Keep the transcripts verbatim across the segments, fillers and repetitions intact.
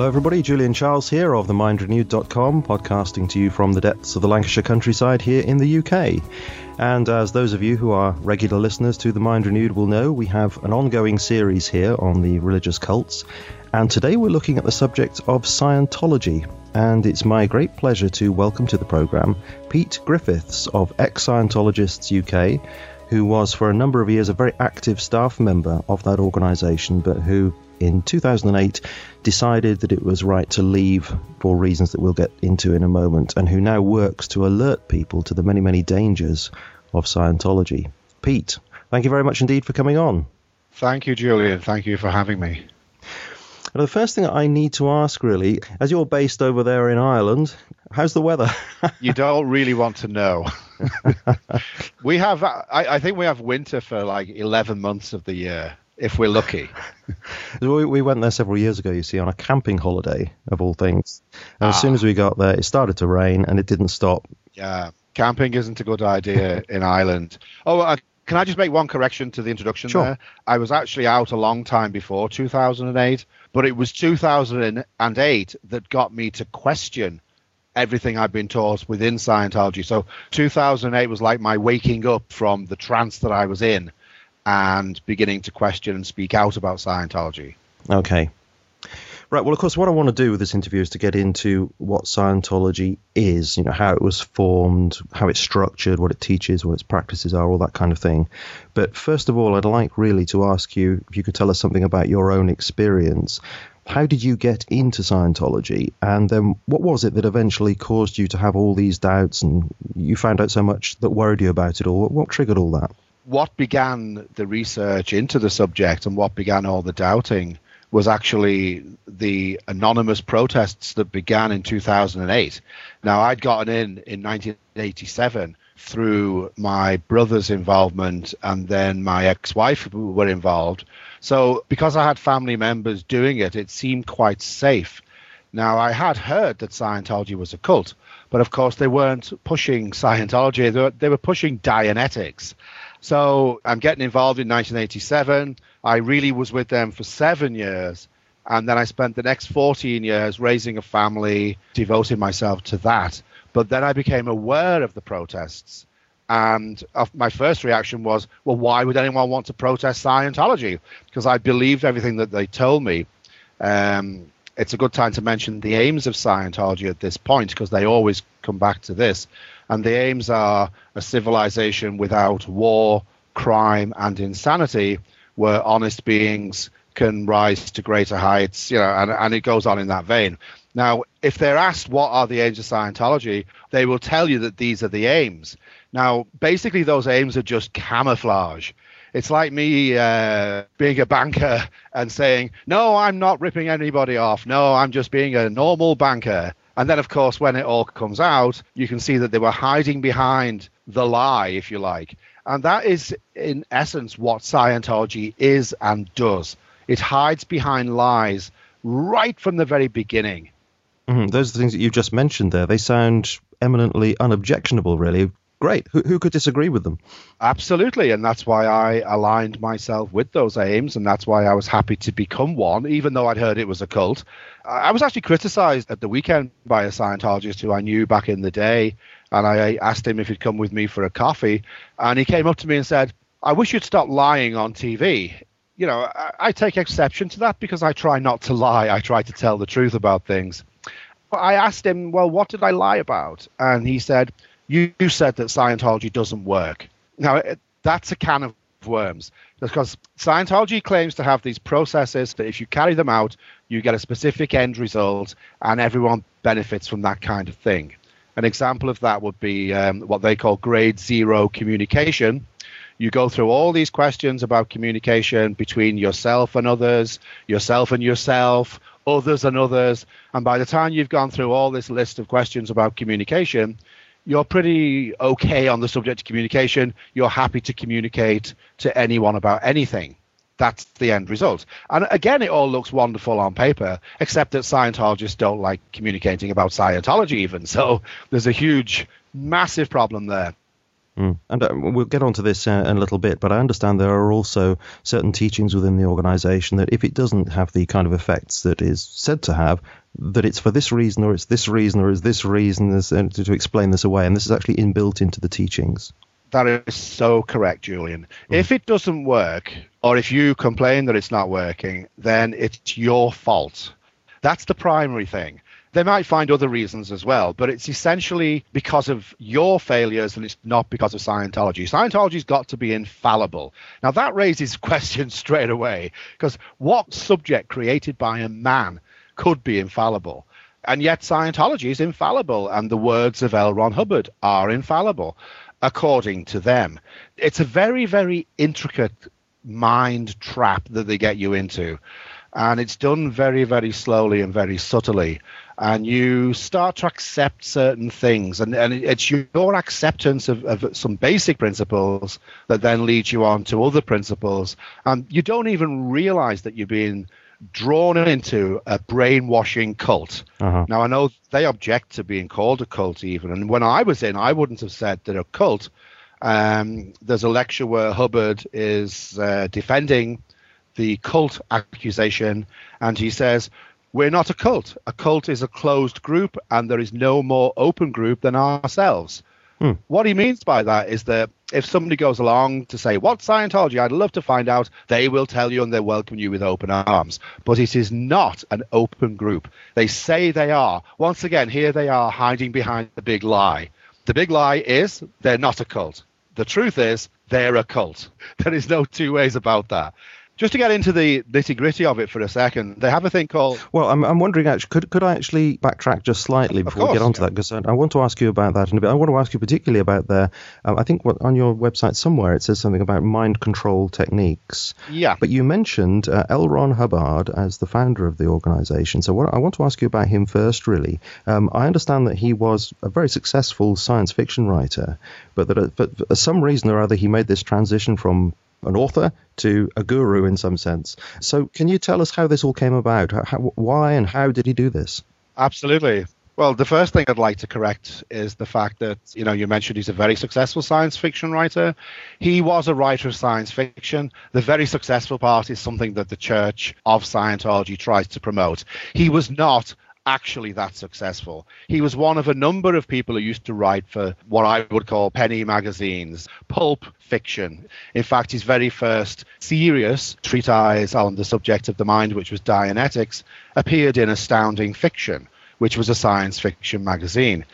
Hello everybody, Julian Charles here of the mind renewed dot com, podcasting to you from the depths of the Lancashire countryside here in the U K. And as those of you who are regular listeners to The Mind Renewed will know, we have an ongoing series here on the religious cults. And today we're looking at the subject of Scientology. And it's my great pleasure to welcome to the programme Pete Griffiths of Ex-Scientologists U K, who was for a number of years a very active staff member of that organisation, but who in two thousand eight decided that it was right to leave for reasons that we'll get into in a moment, and who now works to alert people to the many, many dangers of Scientology. Pete, thank you very much indeed for coming on. Thank you, Julian. Thank you for having me. Now, the first thing I need to ask, really, as you're based over there in Ireland, how's the weather? You don't really want to know. we have, I, I think we have winter for like eleven months of the year, if we're lucky. we, we went there several years ago, you see, on a camping holiday, of all things. And ah. as soon as we got there, it started to rain and it didn't stop. Yeah, camping isn't a good idea in Ireland. Oh, uh, can I just make one correction to the introduction sure. there? I was actually out a long time before two thousand eight, but it was two thousand eight that got me to question everything I'd been taught within Scientology. So two thousand eight was like my waking up from the trance that I was in and beginning to question and speak out about Scientology. Okay. Right, well, of course, what I want to do with this interview is to get into what Scientology is, you know, how it was formed, how it's structured, what it teaches, what its practices are, all that kind of thing. But first of all, I'd like really to ask you if you could tell us something about your own experience. How did you get into Scientology? And then what was it that eventually caused you to have all these doubts and you found out so much that worried you about it all? What, what triggered all that? What began the research into the subject and what began all the doubting was actually the anonymous protests that began in two thousand eight. Now, I'd gotten in in nineteen eighty-seven through my brother's involvement, and then my ex-wife were involved. So because I had family members doing it, it seemed quite safe. Now, I had heard that Scientology was a cult, but of course they weren't pushing Scientology, they were, they were pushing Dianetics. So I'm getting involved in nineteen eighty-seven. I really was with them for seven years. And then I spent the next fourteen years raising a family, devoting myself to that. But then I became aware of the protests. And my first reaction was, well, why would anyone want to protest Scientology? Because I believed everything that they told me. Um, it's a good time to mention the aims of Scientology at this point, because they always come back to this. And the aims are a civilization without war, crime, and insanity, where honest beings can rise to greater heights, you know, and, and it goes on in that vein. Now, if they're asked what are the aims of Scientology, they will tell you that these are the aims. Now, basically, those aims are just camouflage. It's like me uh, being a banker and saying, no, I'm not ripping anybody off. No, I'm just being a normal banker. And then, of course, when it all comes out, you can see that they were hiding behind the lie, if you like. And that is, in essence, what Scientology is and does. It hides behind lies right from the very beginning. Mm-hmm. Those are the things that you've just mentioned there. They sound eminently unobjectionable, really. Great. Who, who could disagree with them? Absolutely. And that's why I aligned myself with those aims. And that's why I was happy to become one, even though I'd heard it was a cult. I was actually criticized at the weekend by a Scientologist who I knew back in the day. And I asked him if he'd come with me for a coffee. And he came up to me and said, I wish you'd stop lying on T V. You know, I, I take exception to that because I try not to lie. I try to tell the truth about things. But I asked him, well, what did I lie about? And he said, you, you said that Scientology doesn't work. Now, it, that's a can of worms, because Scientology claims to have these processes that if you carry them out, you get a specific end result and everyone benefits from that kind of thing. An example of that would be um, what they call grade zero communication. You go through all these questions about communication between yourself and others, yourself and yourself, others and others. And by the time you've gone through all this list of questions about communication, you're pretty okay on the subject of communication. You're happy to communicate to anyone about anything. That's the end result. And again, it all looks wonderful on paper, except that Scientologists don't like communicating about Scientology even. So there's a huge, massive problem there. Mm. And uh, we'll get onto this uh, in a little bit, but I understand there are also certain teachings within the organization that if it doesn't have the kind of effects that is said to have, that it's for this reason or it's this reason or it's this reason as, uh, to, to explain this away. And this is actually inbuilt into the teachings. That is so correct, Julian. Mm. If it doesn't work, or if you complain that it's not working, then it's your fault. That's the primary thing. They might find other reasons as well, but it's essentially because of your failures and it's not because of Scientology. Scientology's got to be infallible. Now, that raises questions straight away, because what subject created by a man could be infallible? And yet Scientology is infallible, and the words of L. Ron Hubbard are infallible, according to them. It's a very, very intricate mind trap that they get you into. And it's done very, very slowly and very subtly. And you start to accept certain things. And, and it's your acceptance of, of some basic principles that then leads you on to other principles. And you don't even realize that you're being drawn into a brainwashing cult. Uh-huh. Now, I know they object to being called a cult even. And when I was in, I wouldn't have said that a cult. Um, there's a lecture where Hubbard is uh, defending the cult accusation, and he says, we're not a cult. A cult is a closed group, and there is no more open group than ourselves. Hmm. What he means by that is that if somebody goes along to say, what's Scientology? I'd love to find out. They will tell you, and they welcome you with open arms. But it is not an open group. They say they are. Once again, here they are hiding behind the big lie. The big lie is they're not a cult. The truth is they're a cult. There is no two ways about that. Just to get into the nitty-gritty of it for a second, they have a thing called... Well, I'm, I'm wondering, actually, could could I actually backtrack just slightly before course, we get onto yeah. that? Because I, I want to ask you about that in a bit. I want to ask you particularly about their... Um, I think what, on your website somewhere it says something about mind control techniques. Yeah. But you mentioned uh, L. Ron Hubbard as the founder of the organization. So what I want to ask you about him first, really. Um, I understand that he was a very successful science fiction writer, but that uh, but for some reason or other he made this transition from an author to a guru in some sense. So can you tell us how this all came about? How, why and how did he do this? Absolutely. Well, the first thing I'd like to correct is the fact that, you know, you mentioned he's a very successful science fiction writer. He was a writer of science fiction. The very successful part is something that the Church of Scientology tries to promote. He was not actually that successful. He was one of a number of people who used to write for what I would call penny magazines, pulp fiction. In fact, his very first serious treatise on the subject of the mind, which was Dianetics, appeared in Astounding Fiction, which was a science fiction magazine.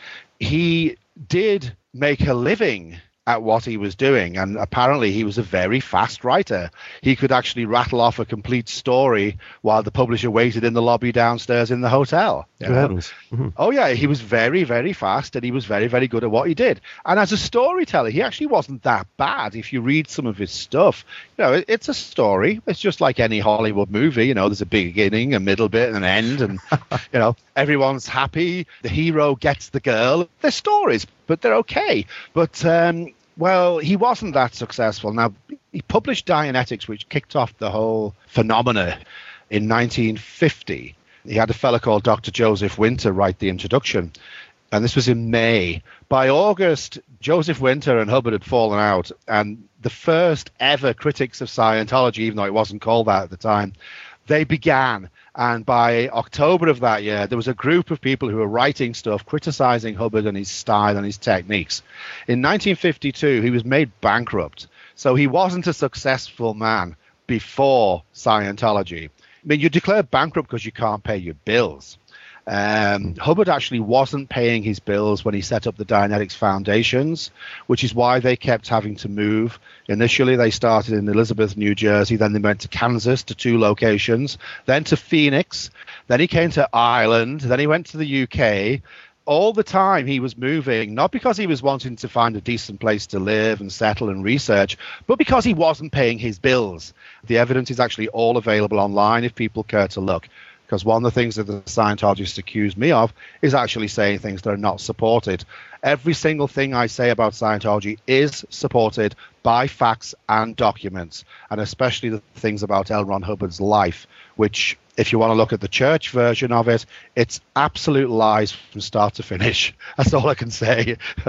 He did make a living at what he was doing, and apparently he was a very fast writer. He could actually rattle off a complete story while the publisher waited in the lobby downstairs in the hotel. Good heavens. Mm-hmm. Oh yeah, he was very, very fast, and he was very, very good at what he did. And as a storyteller, he actually wasn't that bad. If you read some of his stuff, you know, it, it's a story. It's just like any Hollywood movie. You know, there's a beginning, a middle bit, and an end, and you know, everyone's happy. The hero gets the girl. They're stories, but they're okay. But um, well, he wasn't that successful. Now, he published Dianetics, which kicked off the whole phenomena in nineteen fifty. He had a fellow called Doctor Joseph Winter write the introduction, and this was in May. By August, Joseph Winter and Hubbard had fallen out, and the first ever critics of Scientology, even though it wasn't called that at the time, they began. And by October of that year, there was a group of people who were writing stuff, criticizing Hubbard and his style and his techniques. In nineteen fifty-two, he was made bankrupt. So he wasn't a successful man before Scientology. I mean, you declare bankrupt because you can't pay your bills. Um, Hubbard actually wasn't paying his bills when he set up the Dianetics Foundations, which is why they kept having to move. Initially, they started in Elizabeth, New Jersey. Then they went to Kansas to two locations, then to Phoenix. Then he came to Ireland. Then he went to the U K. All the time he was moving, not because he was wanting to find a decent place to live and settle and research, but because he wasn't paying his bills. The evidence is actually all available online if people care to look. Because one of the things that the Scientologists accuse me of is actually saying things that are not supported. Every single thing I say about Scientology is supported by facts and documents, and especially the things about L. Ron Hubbard's life, which, if you want to look at the church version of it, it's absolute lies from start to finish. That's all I can say.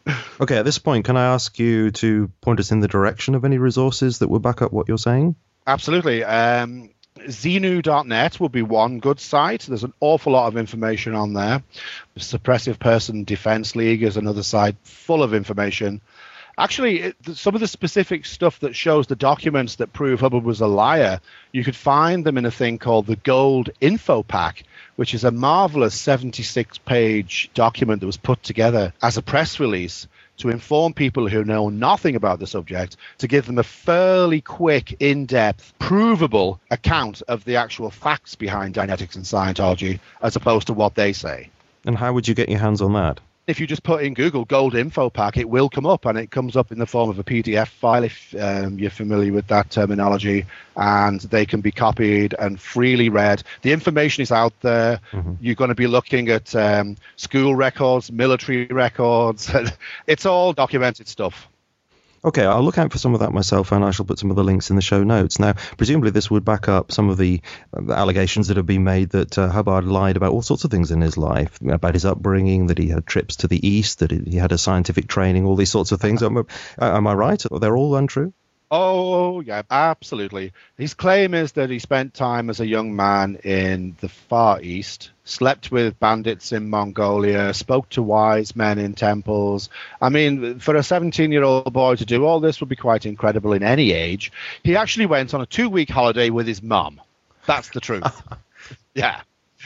Okay, at this point, can I ask you to point us in the direction of any resources that will back up what you're saying? Absolutely. Um, Xenu dot net will be one good site. There's an awful lot of information on there. The Suppressive Person Defense League is another site full of information. Actually, it, some of the specific stuff that shows the documents that prove Hubbard was a liar, you could find them in a thing called the Gold Info Pack, which is a marvelous seventy-six page document that was put together as a press release to inform people who know nothing about the subject, to give them a fairly quick, in-depth, provable account of the actual facts behind Dianetics and Scientology, as opposed to what they say. And how would you get your hands on that? If you just put in Google Gold Info Pack, it will come up, and it comes up in the form of a P D F file, if um, you're familiar with that terminology, and they can be copied and freely read. The information is out there. Mm-hmm. You're going to be looking at um, school records, military records. It's all documented stuff. Okay, I'll look out for some of that myself, and I shall put some of the links in the show notes. Now, presumably this would back up some of the uh, allegations that have been made that uh, Hubbard lied about all sorts of things in his life, about his upbringing, that he had trips to the East, that he had a scientific training, all these sorts of things. Am, uh, am I right? They're all untrue? Oh, yeah, absolutely. His claim is that he spent time as a young man in the Far East, slept with bandits in Mongolia, spoke to wise men in temples. I mean, for a seventeen-year-old boy to do all this would be quite incredible in any age. He actually went on a two-week holiday with his mum. That's the truth. Yeah.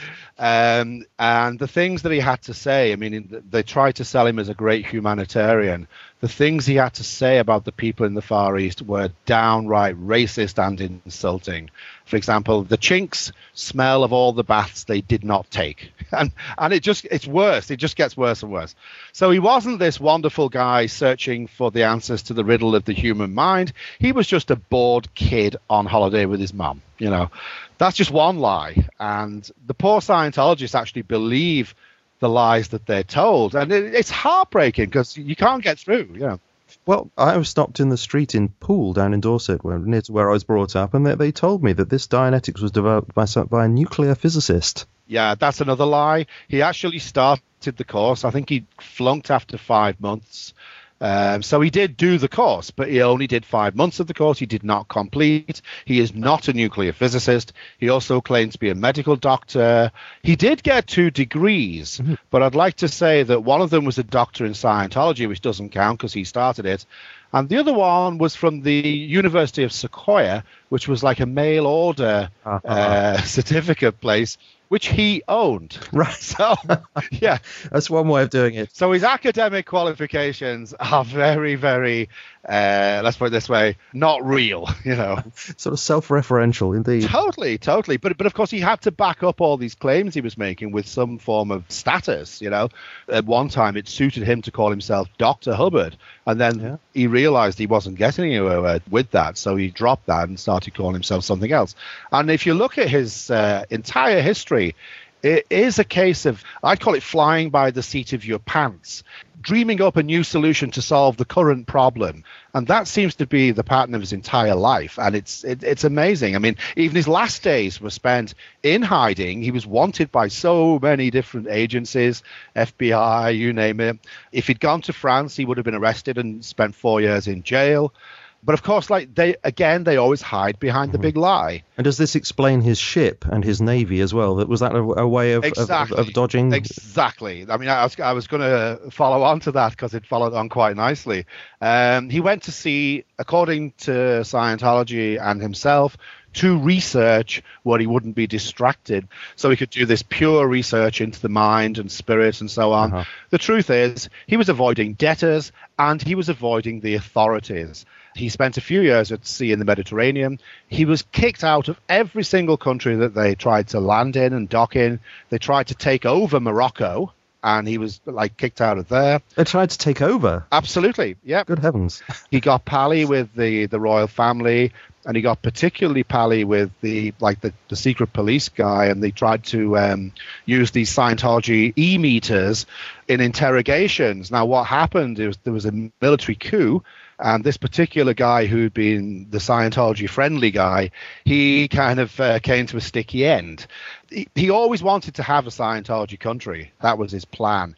Um, and the things that he had to say, I mean, they tried to sell him as a great humanitarian. The things he had to say about the people in the Far East were downright racist and insulting. For example, the Chinks smell of all the baths they did not take. And and it just, it's worse. It just gets worse and worse. So he wasn't this wonderful guy searching for the answers to the riddle of the human mind. He was just a bored kid on holiday with his mum, you know. That's just one lie. And the poor Scientologists actually believe the lies that they're told. And it, it's heartbreaking because you can't get through, you know. Well, I was stopped in the street in Poole down in Dorset, where, near to where I was brought up, and they, they told me that this Dianetics was developed by, by a nuclear physicist. Yeah, that's another lie. He actually started the course. I think he flunked after five months. Um, so he did do the course, but he only did five months of the course. He did not complete. He is not a nuclear physicist. He also claims to be a medical doctor. He did get two degrees, mm-hmm. but I'd like to say that one of them was a doctor in Scientology, which doesn't count because he started it. And the other one was from the University of Sequoia, which was like a mail order uh-huh. uh, certificate place, which he owned. Right. So, yeah. That's one way of doing it. So his academic qualifications are very, very, uh, let's put it this way, not real, you know. Sort of self-referential, indeed. Totally, totally. But, but of course, he had to back up all these claims he was making with some form of status, you know. At one time, it suited him to call himself Doctor Hubbard. And then yeah. he realized he wasn't getting anywhere with that. So he dropped that and started calling himself something else. And if you look at his uh, entire history, it is a case of, I'd call it flying by the seat of your pants, dreaming up a new solution to solve the current problem. And that seems to be the pattern of his entire life. And it's it, it's amazing. I mean, even his last days were spent in hiding. He was wanted by so many different agencies, F B I, you name it. If he'd gone to France, he would have been arrested and spent four years in jail. But of course, like they again, they always hide behind mm-hmm. the big lie. And does this explain his ship and his navy as well? That was that a, a way of, exactly. of, of dodging? Exactly. I mean, I was I was going to follow on to that because it followed on quite nicely. Um, he went to sea, according to Scientology and himself, to research where he wouldn't be distracted, so he could do this pure research into the mind and spirit and so on. Uh-huh. The truth is, he was avoiding debtors and he was avoiding the authorities. He spent a few years at sea in the Mediterranean. He was kicked out of every single country that they tried to land in and dock in. They tried to take over Morocco, and he was like kicked out of there. They tried to take over? Absolutely, yeah. Good heavens. He got pally with the, the royal family, and he got particularly pally with the like the, the secret police guy, and they tried to um, use these Scientology e-meters in interrogations. Now, what happened is there was a military coup, and this particular guy who'd been the Scientology-friendly guy, he kind of uh, came to a sticky end. He, he always wanted to have a Scientology country. That was his plan.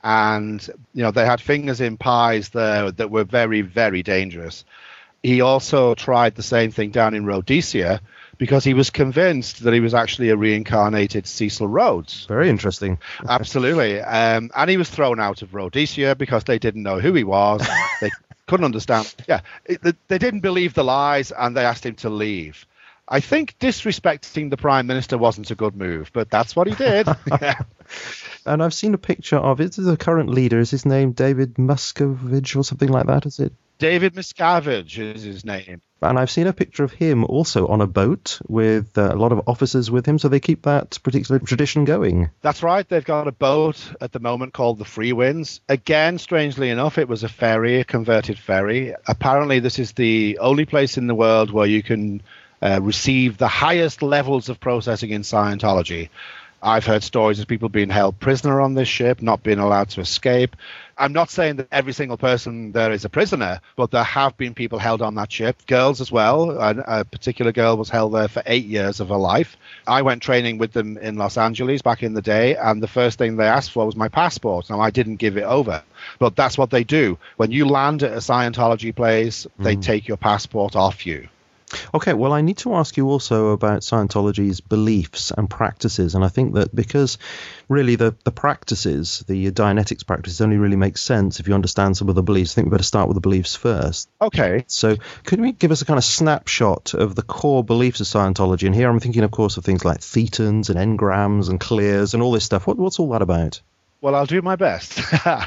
and you know they had fingers in pies there that were very, very dangerous. He also tried the same thing down in Rhodesia because he was convinced that he was actually a reincarnated Cecil Rhodes. Very interesting. Absolutely. Um, and he was thrown out of Rhodesia because they didn't know who he was. They couldn't understand. Yeah, it, they didn't believe the lies, and they asked him to leave. I think disrespecting the prime minister wasn't a good move, but that's what he did. Yeah. And I've seen a picture of it. The current leader, is his name David Muscovich or something like that, is it? David Miscavige is his name. And I've seen a picture of him also on a boat with uh, a lot of officers with him, so they keep that particular tradition going. That's right. They've got a boat at the moment called the Free Winds. Again, strangely enough, it was a ferry, a converted ferry. Apparently, this is the only place in the world where you can uh, receive the highest levels of processing in Scientology. I've heard stories of people being held prisoner on this ship, not being allowed to escape. I'm not saying that every single person there is a prisoner, but there have been people held on that ship, girls as well. A, a particular girl was held there for eight years of her life. I went training with them in Los Angeles back in the day, and the first thing they asked for was my passport. Now, I didn't give it over, but that's what they do. When you land at a Scientology place, they mm. take your passport off you. Okay, well, I need to ask you also about Scientology's beliefs and practices, and I think that because really the, the practices, the Dianetics practices, only really make sense if you understand some of the beliefs. I think we better start with the beliefs first. Okay. So could we give us a kind of snapshot of the core beliefs of Scientology? And here I'm thinking, of course, of things like thetans and engrams and clears and all this stuff. What, what's all that about? Well, I'll do my best.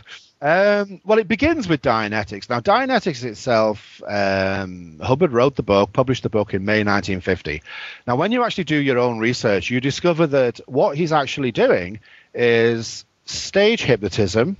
Um, well, it begins with Dianetics. Now, Dianetics itself, um, Hubbard wrote the book, published the book in May nineteen fifty. Now, when you actually do your own research, you discover that what he's actually doing is stage hypnotism,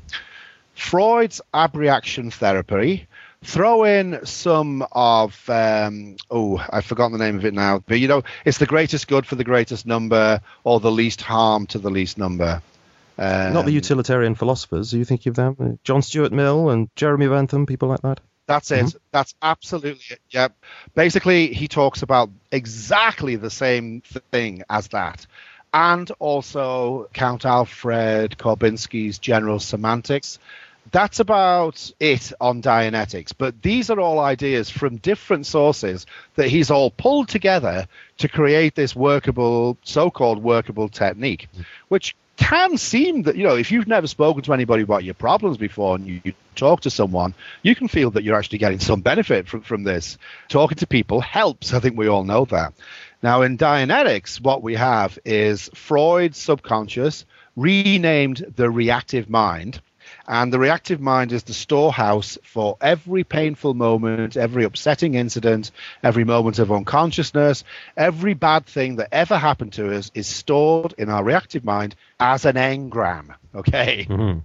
Freud's abreaction therapy, throw in some of, um, oh, I've forgotten the name of it now, but, you know, it's the greatest good for the greatest number or the least harm to the least number. Um, Not the utilitarian philosophers. Are you thinking of them? John Stuart Mill and Jeremy Bentham, people like that? That's it. Mm-hmm. That's absolutely it. Yeah. Basically, he talks about exactly the same thing as that. And also Count Alfred Korbinski's General Semantics. That's about it on Dianetics. But these are all ideas from different sources that he's all pulled together to create this workable, so-called workable technique, which can seem that, you know, if you've never spoken to anybody about your problems before and you, you talk to someone, you can feel that you're actually getting some benefit from, from this. Talking to people helps. I think we all know that. Now, in Dianetics, what we have is Freud's subconscious renamed the reactive mind. And the reactive mind is the storehouse for every painful moment, every upsetting incident, every moment of unconsciousness, every bad thing that ever happened to us is stored in our reactive mind as an engram. Okay. Mm-hmm.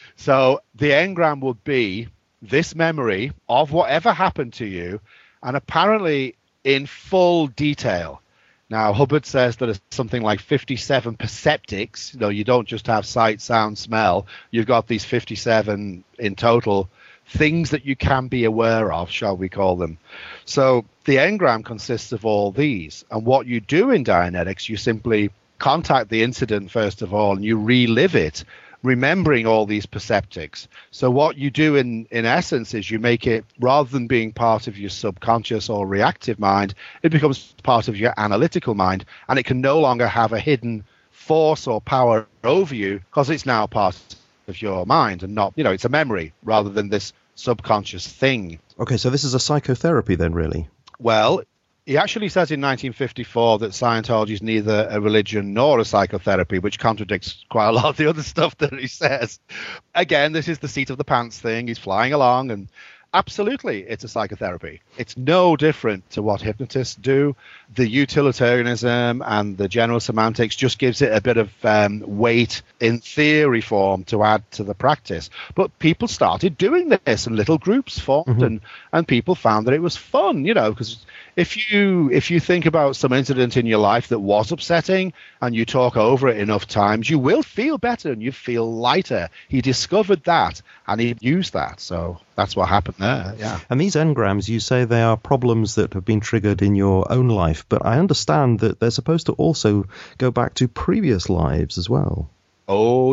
So the engram would be this memory of whatever happened to you, and apparently in full detail. Now, Hubbard says that it's something like fifty-seven perceptics. You know, you don't just have sight, sound, smell. You've got these fifty-seven in total things that you can be aware of, shall we call them. So the engram consists of all these. And what you do in Dianetics, you simply contact the incident, first of all, and you relive it, remembering all these perceptics. So what you do in, in essence is you make it, rather than being part of your subconscious or reactive mind, it becomes part of your analytical mind, and it can no longer have a hidden force or power over you because it's now part of your mind and not, you know, it's a memory rather than this subconscious thing. Okay, so this is a psychotherapy then, really? Well, he actually says in nineteen fifty-four that Scientology is neither a religion nor a psychotherapy, which contradicts quite a lot of the other stuff that he says. Again, this is the seat of the pants thing. He's flying along, and absolutely, it's a psychotherapy. It's no different to what hypnotists do. The utilitarianism and the general semantics just gives it a bit of um, weight in theory form to add to the practice. But people started doing this, and little groups formed, mm-hmm. and, and people found that it was fun, you know, because If you if you think about some incident in your life that was upsetting and you talk over it enough times, you will feel better and you feel lighter. He discovered that and he used that. So that's what happened there. Yeah. And these engrams, you say they are problems that have been triggered in your own life, but I understand that they're supposed to also go back to previous lives as well. Oh, yeah.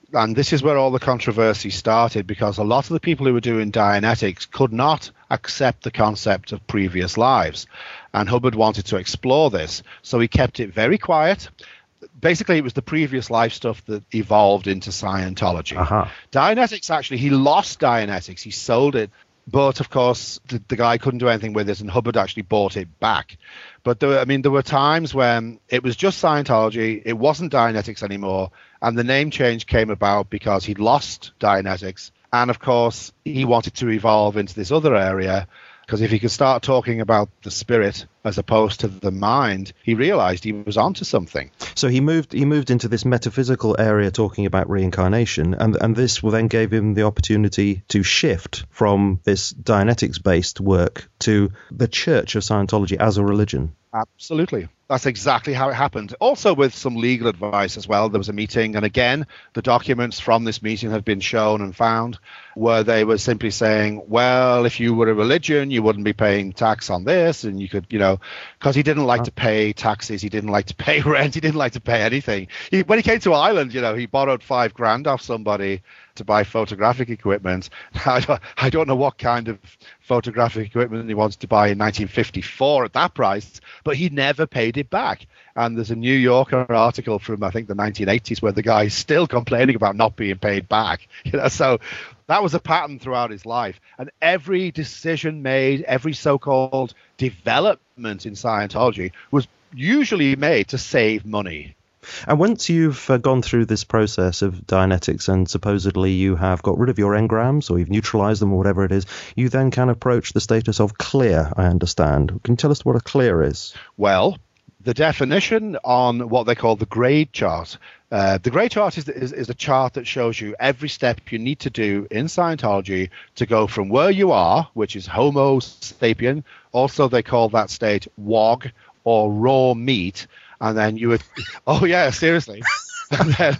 And this is where all the controversy started, because a lot of the people who were doing Dianetics could not accept the concept of previous lives. And Hubbard wanted to explore this, so he kept it very quiet. Basically, it was the previous life stuff that evolved into Scientology. Uh-huh. Dianetics, actually, he lost Dianetics. He sold it. But, of course, the, the guy couldn't do anything with it, and Hubbard actually bought it back. But, there, I mean, there were times when it was just Scientology, it wasn't Dianetics anymore, and the name change came about because he'd lost Dianetics. And, of course, he wanted to evolve into this other area, because if he could start talking about the spirit as opposed to the mind, he realized he was onto something. So he moved he moved into this metaphysical area talking about reincarnation, and, and this then gave him the opportunity to shift from this Dianetics-based work to the Church of Scientology as a religion. Absolutely. That's exactly how it happened. Also with some legal advice as well. There was a meeting, and again, the documents from this meeting have been shown and found, where they were simply saying, well, if you were a religion, you wouldn't be paying tax on this, and you could, you know, because he didn't like to pay taxes, he didn't like to pay rent, he didn't like to pay anything. He, when he came to Ireland, you know, he borrowed five grand off somebody to buy photographic equipment. I don't, I don't know what kind of photographic equipment he wants to buy in nineteen fifty-four at that price, but he never paid it back. And there's a New Yorker article from, I think, the nineteen eighties where the guy is still complaining about not being paid back. You know, so that was a pattern throughout his life. And every decision made, every so-called development in Scientology was usually made to save money. And once you've uh, gone through this process of Dianetics and supposedly you have got rid of your engrams or you've neutralized them or whatever it is, you then can approach the status of clear, I understand. Can you tell us what a clear is? Well, the definition on what they call the grade chart. Uh, the grade chart is, is, is a chart that shows you every step you need to do in Scientology to go from where you are, which is Homo sapien. Also, they call that state W O G, or raw meat. And then you would, oh yeah, seriously. And then,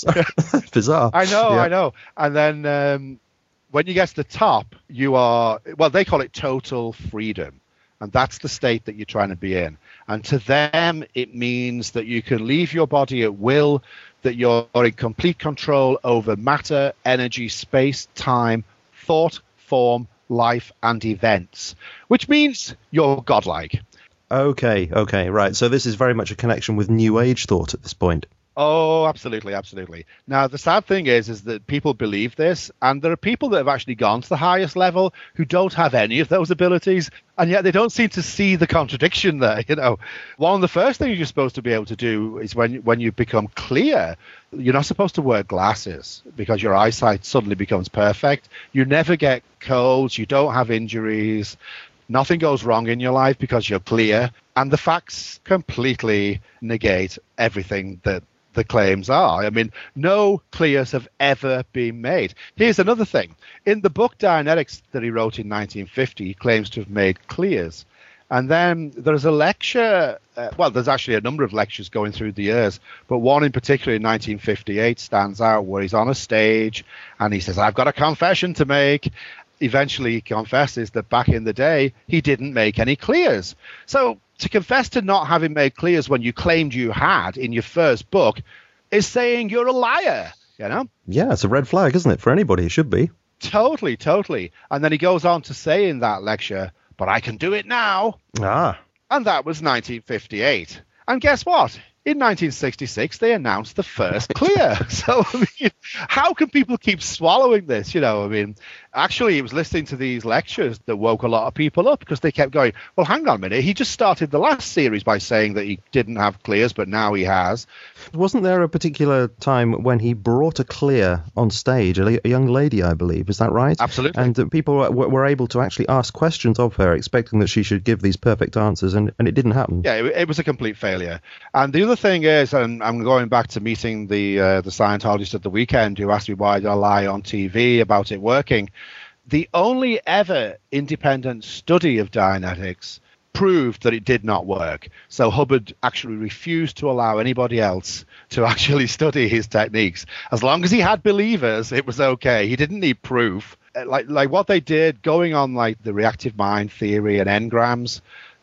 bizarre. I know, yeah. I know. And then um, when you get to the top, you are, well, they call it total freedom. And that's the state that you're trying to be in. And to them, it means that you can leave your body at will, that you're in complete control over matter, energy, space, time, thought, form, life, and events, which means you're godlike. Okay, okay, right. So this is very much a connection with New Age thought at this point. Oh, absolutely, absolutely. Now, the sad thing is, is that people believe this, and there are people that have actually gone to the highest level who don't have any of those abilities, and yet they don't seem to see the contradiction there. You know, one of the first things you're supposed to be able to do is when when you become clear, you're not supposed to wear glasses because your eyesight suddenly becomes perfect. You never get colds, you don't have injuries. Nothing goes wrong in your life because you're clear, and the facts completely negate everything that the claims are. I mean, no clears have ever been made. Here's another thing. In the book Dianetics that he wrote in nineteen fifty, he claims to have made clears. And then there's a lecture, uh, well, there's actually a number of lectures going through the years, but one in particular in nineteen fifty-eight stands out where he's on a stage and he says, I've got a confession to make. Eventually he confesses that back in the day, he didn't make any clears. So to confess to not having made clears when you claimed you had in your first book is saying you're a liar, you know? Yeah, it's a red flag, isn't it? For anybody, it should be. Totally, totally. And then he goes on to say in that lecture, but I can do it now. Ah. And that was nineteen fifty-eight. And guess what? In nineteen sixty-six, they announced the first clear. So, I mean, how can people keep swallowing this? You know, I mean, actually, he was listening to these lectures that woke a lot of people up because they kept going, well, hang on a minute. He just started the last series by saying that he didn't have clears, but now he has. Wasn't there a particular time when he brought a clear on stage, a, a young lady, I believe, is that right? Absolutely. And uh, people were, were able to actually ask questions of her, expecting that she should give these perfect answers, and, and it didn't happen. Yeah, it, it was a complete failure. And the other thing is, and I'm going back to meeting the uh, the Scientologist at the weekend who asked me why did I lie on T V about it working. The only ever independent study of Dianetics proved that it did not work. So Hubbard actually refused to allow anybody else to actually study his techniques. As long as he had believers, it was okay. He didn't need proof. Like like what they did, going on like the reactive mind theory and engrams,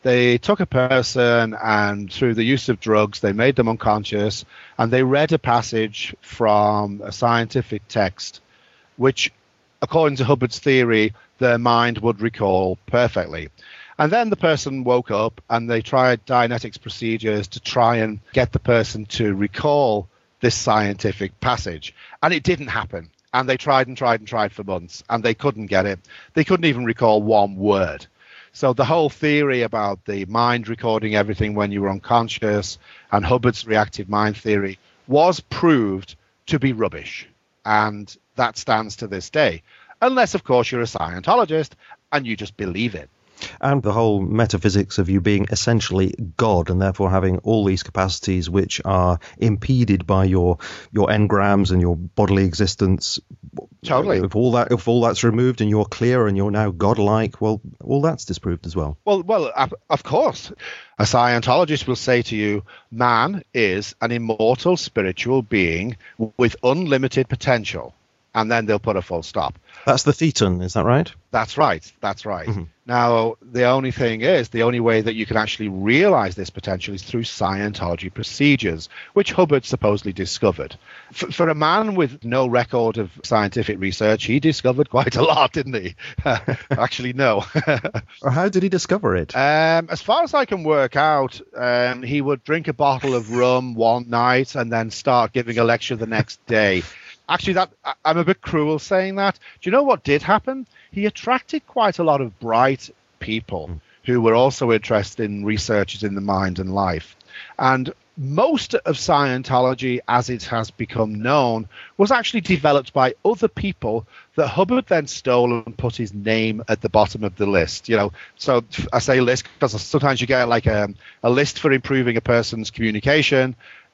They took a person and through the use of drugs, they made them unconscious, and they read a passage from a scientific text, which, according to Hubbard's theory, their mind would recall perfectly. And then the person woke up and they tried Dianetics procedures to try and get the person to recall this scientific passage. And it didn't happen. And they tried and tried and tried for months, and they couldn't get it. They couldn't even recall one word. So the whole theory about the mind recording everything when you were unconscious and Hubbard's reactive mind theory was proved to be rubbish. And that stands to this day. Unless, of course, you're a Scientologist and you just believe it. And the whole metaphysics of you being essentially God and therefore having all these capacities which are impeded by your your engrams and your bodily existence. Totally. If all that if all that's removed and you're clear and you're now godlike, well, all that's disproved as well. Well, well, of course. A Scientologist will say to you, man is an immortal spiritual being with unlimited potential. And then they'll put a full stop. That's the thetan, is that right? That's right. That's right. Mm-hmm. Now, the only thing is, the only way that you can actually realize this potential is through Scientology procedures, which Hubbard supposedly discovered. For, for a man with no record of scientific research, he discovered quite a lot, didn't he? Actually, no. How did he discover it? Um, as far as I can work out, um, he would drink a bottle of rum one night and then start giving a lecture the next day. Actually, that I'm a bit cruel saying that. Do you know what did happen? He attracted quite a lot of bright people mm. who were also interested in researches in the mind and life. And most of Scientology, as it has become known, was actually developed by other people that Hubbard then stole and put his name at the bottom of the list. You know, so I say list because sometimes you get like a, a list for improving a person's communication.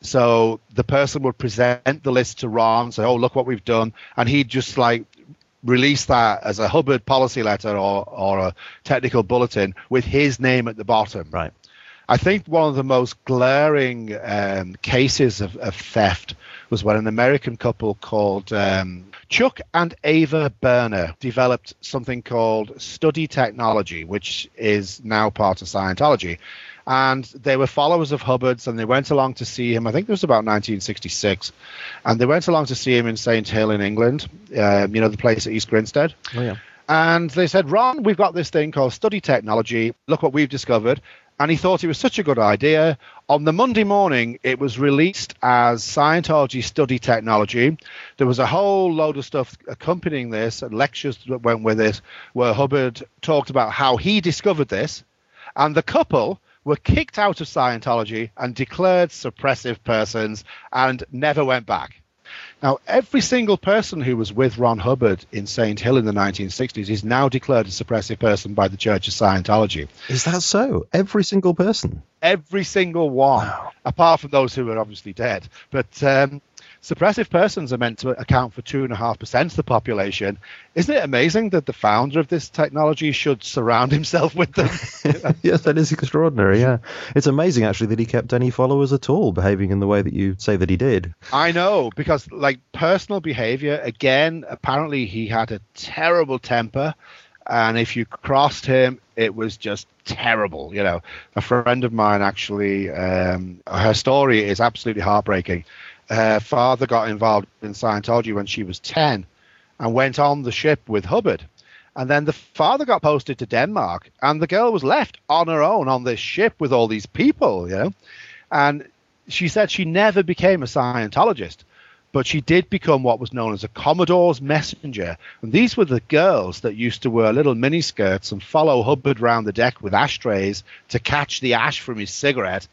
So the person would present the list to Ron, say, oh, look what we've done. And he'd just like release that as a Hubbard policy letter or, or a technical bulletin with his name at the bottom. Right. I think one of the most glaring um, cases of, of theft was when an American couple called um, Chuck and Ava Berner developed something called Study Technology, which is now part of Scientology. And they were followers of Hubbard's, and they went along to see him. I think it was about nineteen sixty-six. And they went along to see him in Saint Hill in England, um, you know, the place at East Grinstead. Oh, yeah. And they said, Ron, we've got this thing called Study Technology. Look what we've discovered. And he thought it was such a good idea. On the Monday morning, it was released as Scientology Study Technology. There was a whole load of stuff accompanying this, and lectures that went with it, where Hubbard talked about how he discovered this. And the couple were kicked out of Scientology and declared suppressive persons and never went back. Now, every single person who was with Ron Hubbard in Saint Hill in the nineteen sixties is now declared a suppressive person by the Church of Scientology. Is that so? Every single person? Every single one, wow. Apart from those who are obviously dead. But um, suppressive persons are meant to account for two point five percent of the population. Isn't it amazing that the founder of this technology should surround himself with them? Yes, that is extraordinary, yeah. It's amazing, actually, that he kept any followers at all, behaving in the way that you say that he did. I know, because, like, personal behavior, again, apparently he had a terrible temper. And if you crossed him, it was just terrible. You know, a friend of mine actually, um, her story is absolutely heartbreaking. Her father got involved in Scientology when she was ten and went on the ship with Hubbard. And then the father got posted to Denmark and the girl was left on her own on this ship with all these people, you know. And she said she never became a Scientologist, but she did become what was known as a Commodore's messenger. And these were the girls that used to wear little miniskirts and follow Hubbard around the deck with ashtrays to catch the ash from his cigarette.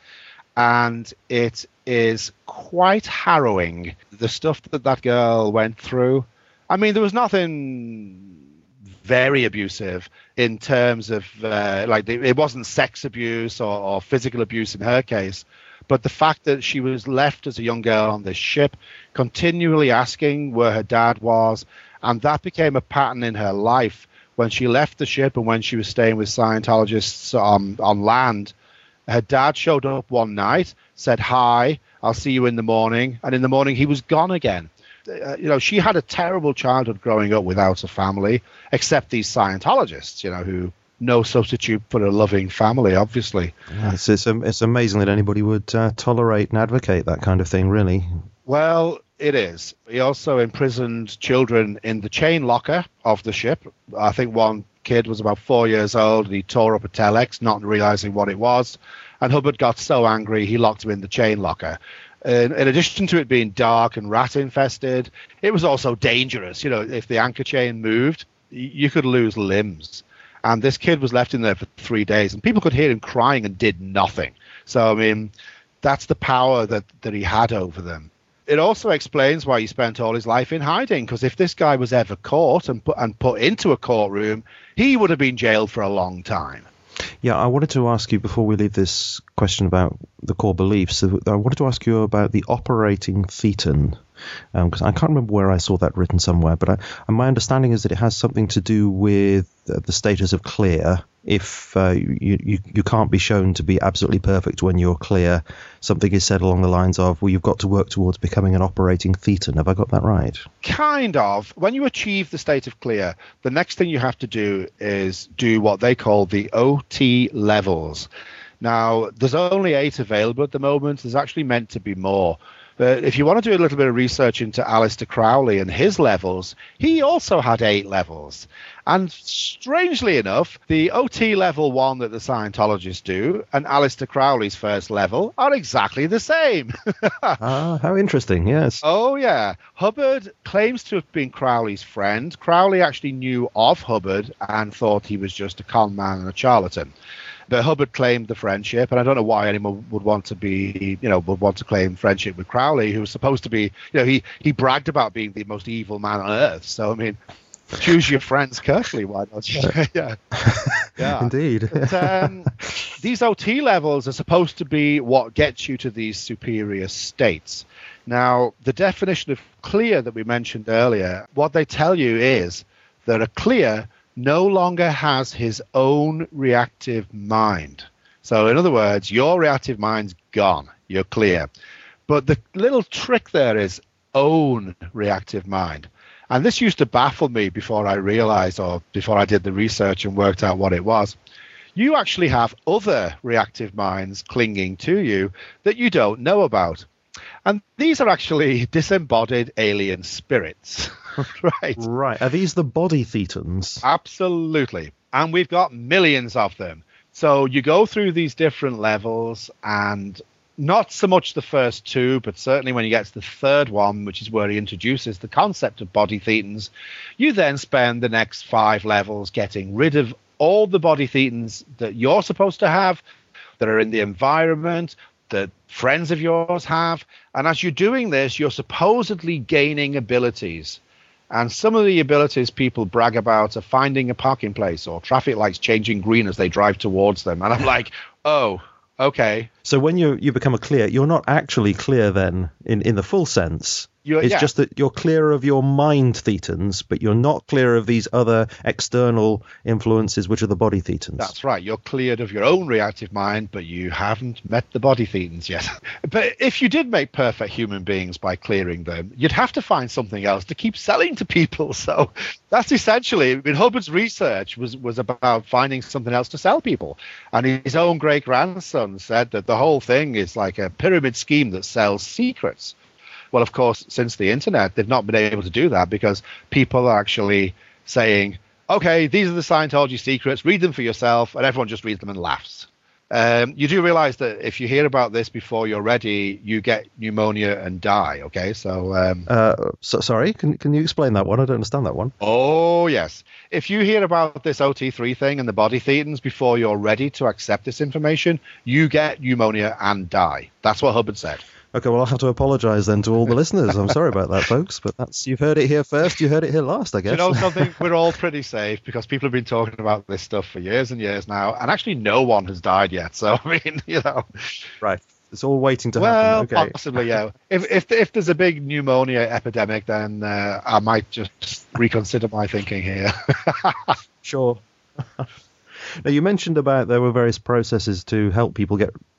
And it is quite harrowing, the stuff that that girl went through. I mean, there was nothing very abusive in terms of, uh, like, it wasn't sex abuse or, or physical abuse in her case. But the fact that she was left as a young girl on this ship, continually asking where her dad was, and that became a pattern in her life when she left the ship and when she was staying with Scientologists on, on land. Her dad showed up one night, said, hi, I'll see you in the morning. And in the morning, he was gone again. Uh, you know, she had a terrible childhood growing up without a family, except these Scientologists, you know, who no substitute for a loving family, obviously. Yeah, it's, it's, it's amazing that anybody would uh, tolerate and advocate that kind of thing, really. Well, it is. He also imprisoned children in the chain locker of the ship. I think one kid was about four years old, and he tore up a telex, not realizing what it was. And Hubbard got so angry, he locked him in the chain locker. In, in addition to it being dark and rat infested, it was also dangerous. You know, if the anchor chain moved, you could lose limbs. And this kid was left in there for three days, and people could hear him crying and did nothing. So, I mean, that's the power that, that he had over them. It also explains why he spent all his life in hiding, because if this guy was ever caught and put, and put into a courtroom, he would have been jailed for a long time. Yeah, I wanted to ask you, before we leave this question about the core beliefs, I wanted to ask you about the operating thetan, because um, I can't remember where I saw that written somewhere, but I, my understanding is that it has something to do with the status of clear. If uh, you, you you can't be shown to be absolutely perfect when you're clear, something is said along the lines of, well, you've got to work towards becoming an operating thetan. Have I got that right? Kind of. When you achieve the state of clear, the next thing you have to do is do what they call the O T levels. Now, there's only eight available at the moment. There's actually meant to be more. But if you want to do a little bit of research into Aleister Crowley and his levels, he also had eight levels. And strangely enough, the O T level one that the Scientologists do and Aleister Crowley's first level are exactly the same. Ah, how interesting, yes. Oh, yeah. Hubbard claims to have been Crowley's friend. Crowley actually knew of Hubbard and thought he was just a con man and a charlatan. But Hubbard claimed the friendship, and I don't know why anyone would want to be, you know, would want to claim friendship with Crowley, who was supposed to be, you know, he, he bragged about being the most evil man on earth. So, I mean, choose your friends carefully, why not? yeah. yeah. Indeed. But, um, these O T levels are supposed to be what gets you to these superior states. Now, the definition of clear that we mentioned earlier, what they tell you is that a clear no longer has his own reactive mind. So in other words, your reactive mind's gone. You're clear. But the little trick there is own reactive mind. And this used to baffle me before I realized, or before I did the research and worked out what it was. You actually have other reactive minds clinging to you that you don't know about. And these are actually disembodied alien spirits. Right. Right. Are these the body thetans? Absolutely. And we've got millions of them. So you go through these different levels, and not so much the first two, but certainly when you get to the third one, which is where he introduces the concept of body thetans, you then spend the next five levels getting rid of all the body thetans that you're supposed to have, that are in the environment, that friends of yours have. And as you're doing this, you're supposedly gaining abilities. And some of the abilities people brag about are finding a parking place or traffic lights changing green as they drive towards them. And I'm like, oh, okay. So when you you become a clear, you're not actually clear then in, in the full sense. You're, it's yeah. just that you're clear of your mind thetans, but you're not clear of these other external influences, which are the body thetans. That's right. You're cleared of your own reactive mind, but you haven't met the body thetans yet. But if you did make perfect human beings by clearing them, you'd have to find something else to keep selling to people. So that's essentially, I mean, Hubbard's research was, was about finding something else to sell people. And his own great-grandson said that the whole thing is like a pyramid scheme that sells secrets. Well, of course, since the internet, they've not been able to do that because people are actually saying, okay, these are the Scientology secrets, read them for yourself, and everyone just reads them and laughs. Um, you do realize that if you hear about this before you're ready, you get pneumonia and die, okay? So, um, uh, so sorry, can can you explain that one? I don't understand that one. Oh, yes. If you hear about this O T three thing and the body thetans before you're ready to accept this information, you get pneumonia and die. That's what Hubbard said. Okay, well, I'll have to apologize then to all the listeners. I'm sorry about that, folks, but that's you've heard it here first, you heard it here last, I guess. You know something? We're all pretty safe because people have been talking about this stuff for years and years now, and actually no one has died yet. So, I mean, you know. Right. It's all waiting to well, happen. Okay. Possibly, yeah. If, if if there's a big pneumonia epidemic, then uh, I might just reconsider my thinking here. Sure. Now, you mentioned about there were various processes to help people get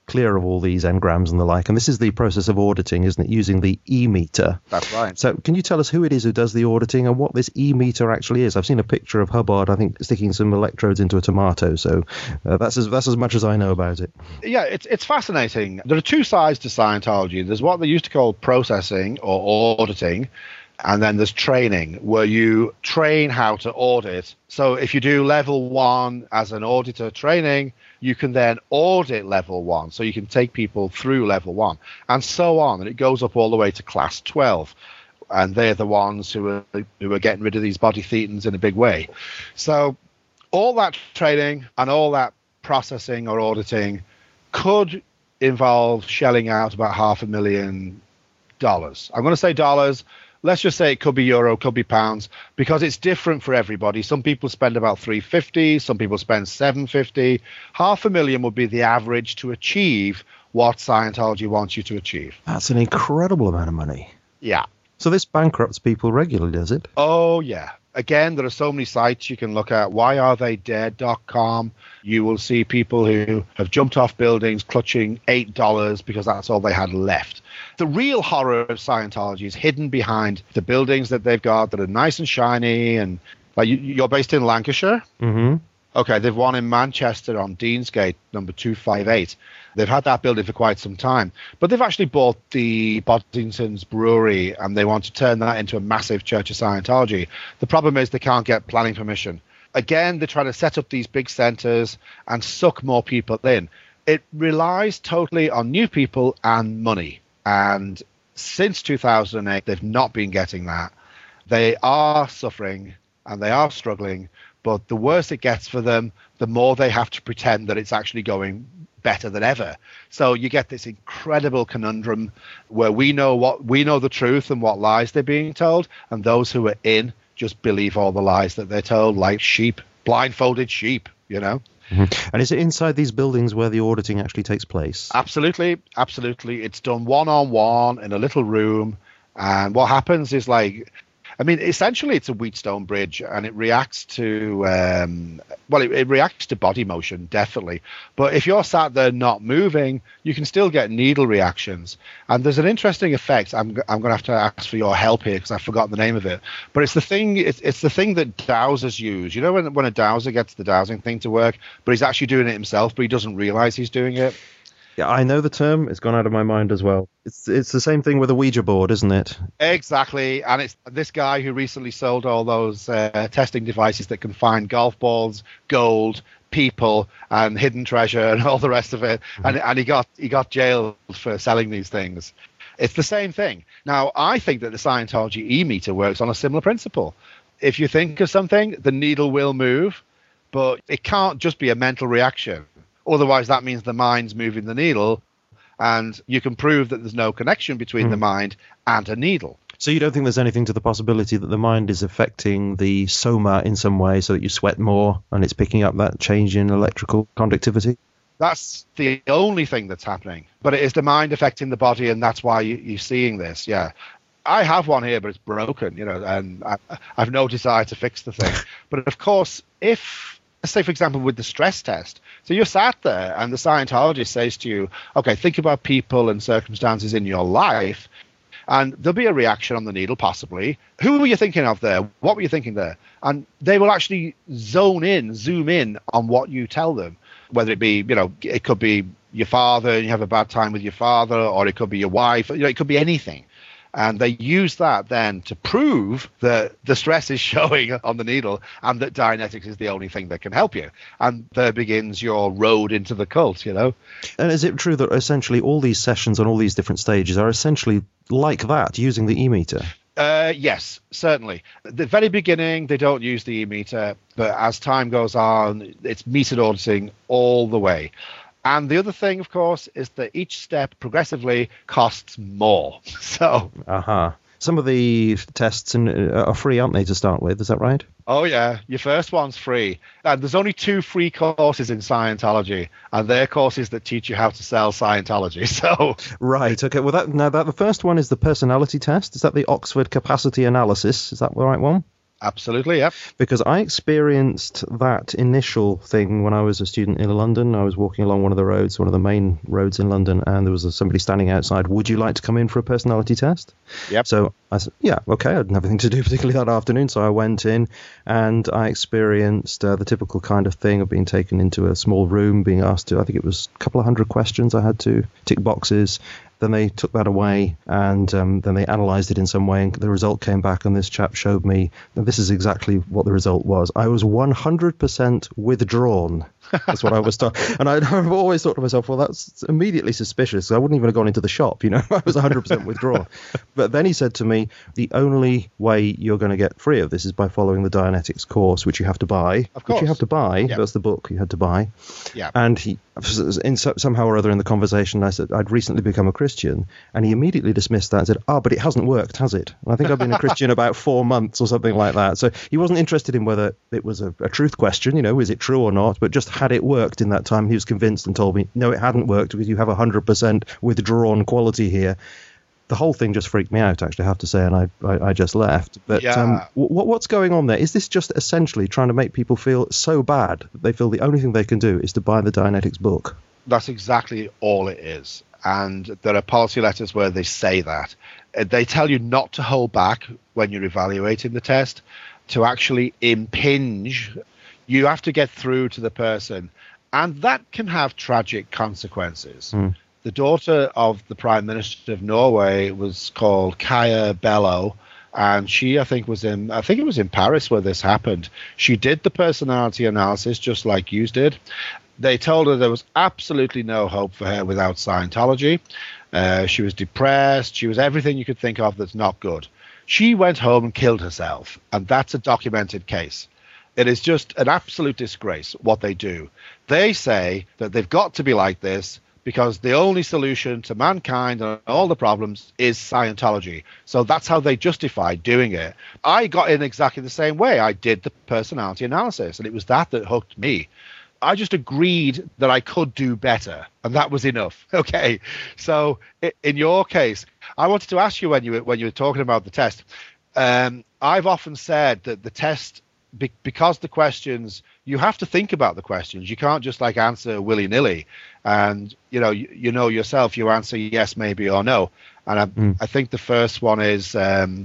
clear of all these engrams and the like. And this is the process of auditing, isn't it, using the e-meter? That's right. So can you tell us who it is who does the auditing and what this e-meter actually is? I've seen a picture of Hubbard, I think, sticking some electrodes into a tomato. So uh, that's as that's as much as I know about it. Yeah, it's it's fascinating. There are two sides to Scientology. There's what they used to call processing or auditing, and then there's training, where you train how to audit. So if you do level one as an auditor training, you can then audit level one. So you can take people through level one and so on. And it goes up all the way to class twelve. And they're the ones who are, who are getting rid of these body thetans in a big way. So all that training and all that processing or auditing could involve shelling out about half a million dollars. I'm going to say dollars. Let's just say it could be euro, could be pounds, because it's different for everybody. Some people spend about three hundred fifty, some people spend seven hundred fifty. Half a million would be the average to achieve what Scientology wants you to achieve. That's an incredible amount of money. Yeah. So this bankrupts people regularly, does it? Oh, yeah. Again, there are so many sites you can look at. why are they dead dot com. You will see people who have jumped off buildings clutching eight dollars because that's all they had left. The real horror of Scientology is hidden behind the buildings that they've got that are nice and shiny. And like you, you're based in Lancashire? Mm-hmm. Okay, they've one in Manchester on Deansgate, number two five eight. They've had that building for quite some time. But they've actually bought the Boddington's Brewery, and they want to turn that into a massive Church of Scientology. The problem is they can't get planning permission. Again, they're trying to set up these big centers and suck more people in. It relies totally on new people and money. And since two thousand eight, they've not been getting that. They are suffering and they are struggling. But the worse it gets for them, the more they have to pretend that it's actually going better than ever. So you get this incredible conundrum where we know what we know the truth and what lies they're being told, and those who are in just believe all the lies that they're told, like sheep, blindfolded sheep, you know. Mm-hmm. And is it inside these buildings where the auditing actually takes place? Absolutely, absolutely. It's done one-on-one in a little room, and what happens is like, I mean, essentially it's a Wheatstone bridge, and it reacts to, um, well, it, it reacts to body motion, definitely. But if you're sat there not moving, you can still get needle reactions. And there's an interesting effect. I'm I'm going to have to ask for your help here because I've forgotten the name of it. But it's the thing. It's, it's the thing that dowsers use. You know, when when a dowser gets the dowsing thing to work, but he's actually doing it himself, but he doesn't realize he's doing it. Yeah, I know the term. It's gone out of my mind as well. It's it's the same thing with a Ouija board, isn't it? Exactly. And it's this guy who recently sold all those uh, testing devices that can find golf balls, gold, people, and hidden treasure, and all the rest of it. Mm-hmm. And and he got he got jailed for selling these things. It's the same thing. Now, I think that the Scientology e-meter works on a similar principle. If you think of something, the needle will move, but it can't just be a mental reaction. Otherwise, that means the mind's moving the needle, and you can prove that there's no connection between mm. the mind and a needle. So you don't think there's anything to the possibility that the mind is affecting the soma in some way so that you sweat more and it's picking up that change in electrical conductivity? That's the only thing that's happening. But it is the mind affecting the body, and that's why you, you're seeing this, yeah. I have one here, but it's broken, you know, and I, I've no desire to fix the thing. But, of course, if... Let's say, for example, with the stress test. So you're sat there and the Scientologist says to you, okay, think about people and circumstances in your life, and there'll be a reaction on the needle, possibly. Who were you thinking of there? What were you thinking there? And they will actually zone in, zoom in on what you tell them, whether it be, you know, it could be your father and you have a bad time with your father, or it could be your wife, you know, it could be anything. And they use that then to prove that the stress is showing on the needle and that Dianetics is the only thing that can help you. And there begins your road into the cult, you know. And is it true that essentially all these sessions on all these different stages are essentially like that, using the e-meter? Uh, yes, certainly. At the very beginning, they don't use the e-meter, but as time goes on, it's metered auditing all the way. And the other thing, of course, is that each step progressively costs more. So, uh-huh. Some of the tests are free, aren't they, to start with? Is that right? Oh, yeah. Your first one's free. And there's only two free courses in Scientology, and they're courses that teach you how to sell Scientology. So, right. Okay. Well, that now that the first one is the personality test. Is that the Oxford Capacity Analysis? Is that the right one? Absolutely, yep. Because I experienced that initial thing when I was a student in London. I was walking along one of the roads, one of the main roads in London, and there was a, somebody standing outside. Would you like to come in for a personality test? Yep. So I said, yeah, okay. I didn't have anything to do particularly that afternoon, so I went in and I experienced uh, the typical kind of thing of being taken into a small room, being asked to, I think it was a couple of hundred questions I had to tick boxes. Then they took that away, and um, then they analysed it in some way, and the result came back, and this chap showed me that this is exactly what the result was. I was one hundred percent withdrawn. That's what I was told. And I'd, I've always thought to myself, well, that's immediately suspicious. I wouldn't even have gone into the shop, you know. I was one hundred percent withdrawn. But then he said to me, the only way you're going to get free of this is by following the Dianetics course, which you have to buy. Of course. Which you have to buy. Yep. That's the book you had to buy. Yeah. And he, in somehow or other in the conversation, I said I'd recently become a Christian, and he immediately dismissed that and said, oh, but it hasn't worked, has it? And I think I've been a Christian about four months or something like that. So he wasn't interested in whether it was a, a truth question, you know, is it true or not, but just had it worked in that time. He was convinced and told me, no, it hadn't worked because you have a one hundred percent withdrawn quality here. The whole thing just freaked me out, actually, I have to say, and I I, I just left. But yeah. um, what what's going on there? Is this just essentially trying to make people feel so bad that they feel the only thing they can do is to buy the Dianetics book? That's exactly all it is. And there are policy letters where they say that. They tell you not to hold back when you're evaluating the test, to actually impinge. You have to get through to the person, and that can have tragic consequences. Mm. The daughter of the Prime Minister of Norway was called Kaja Bello, and she, I think, was in, I think it was in Paris where this happened. She did the personality analysis just like you did. They told her there was absolutely no hope for her without Scientology. Uh, she was depressed. She was everything you could think of that's not good. She went home and killed herself, and that's a documented case. It is just an absolute disgrace what they do. They say that they've got to be like this because the only solution to mankind and all the problems is Scientology. So that's how they justify doing it. I got in exactly the same way. I did the personality analysis, and it was that that hooked me. I just agreed that I could do better, and that was enough. Okay, so in your case, I wanted to ask you when you were, when you were talking about the test. Um, I've often said that the test, be, because the questions, you have to think about the questions. You can't just like answer willy nilly, and you know you, you know yourself. You answer yes, maybe, or no. And I, mm. I think the first one is. Um,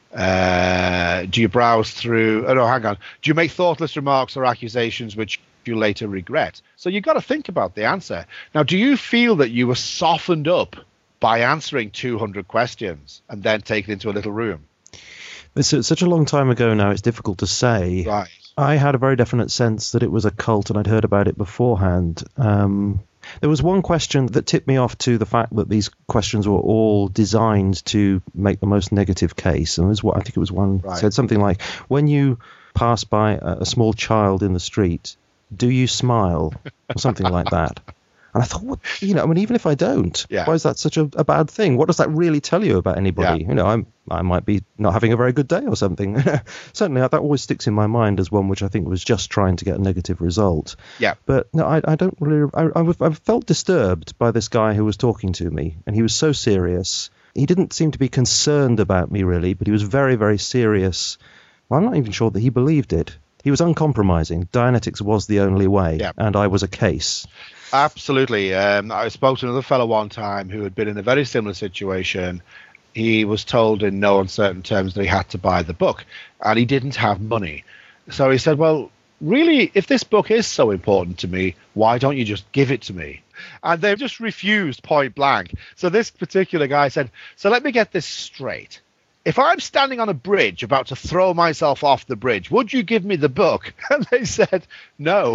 uh, do you browse through? Oh no, hang on. Do you make thoughtless remarks or accusations which you later regret? So you've got to think about the answer. Now, do you feel that you were softened up by answering two hundred questions and then taken into a little room? It's such a long time ago now, it's difficult to say. Right. I had a very definite sense that it was a cult, and I'd heard about it beforehand. Um, there was one question that tipped me off to the fact that these questions were all designed to make the most negative case. And it was what I think it was one right. said something like, when you pass by a, a small child in the street, do you smile? Or something like that. And I thought, what, you know, I mean, even if I don't, yeah. why is that such a, a bad thing? What does that really tell you about anybody? Yeah. You know, I'm, I might be not having a very good day or something. Certainly, that always sticks in my mind as one which I think was just trying to get a negative result. Yeah. But no, I, I don't really, I, I, I felt disturbed by this guy who was talking to me, and he was so serious. He didn't seem to be concerned about me, really, but he was very, very serious. Well, I'm not even sure that he believed it. He was uncompromising. Dianetics was the only way, yeah. and I was a case. Absolutely. Um, I spoke to another fellow one time who had been in a very similar situation. He was told in no uncertain terms that he had to buy the book, and he didn't have money. So he said, well, really, if this book is so important to me, why don't you just give it to me? And they just refused point blank. So this particular guy said, so let me get this straight. If I'm standing on a bridge about to throw myself off the bridge, would you give me the book? And they said, no.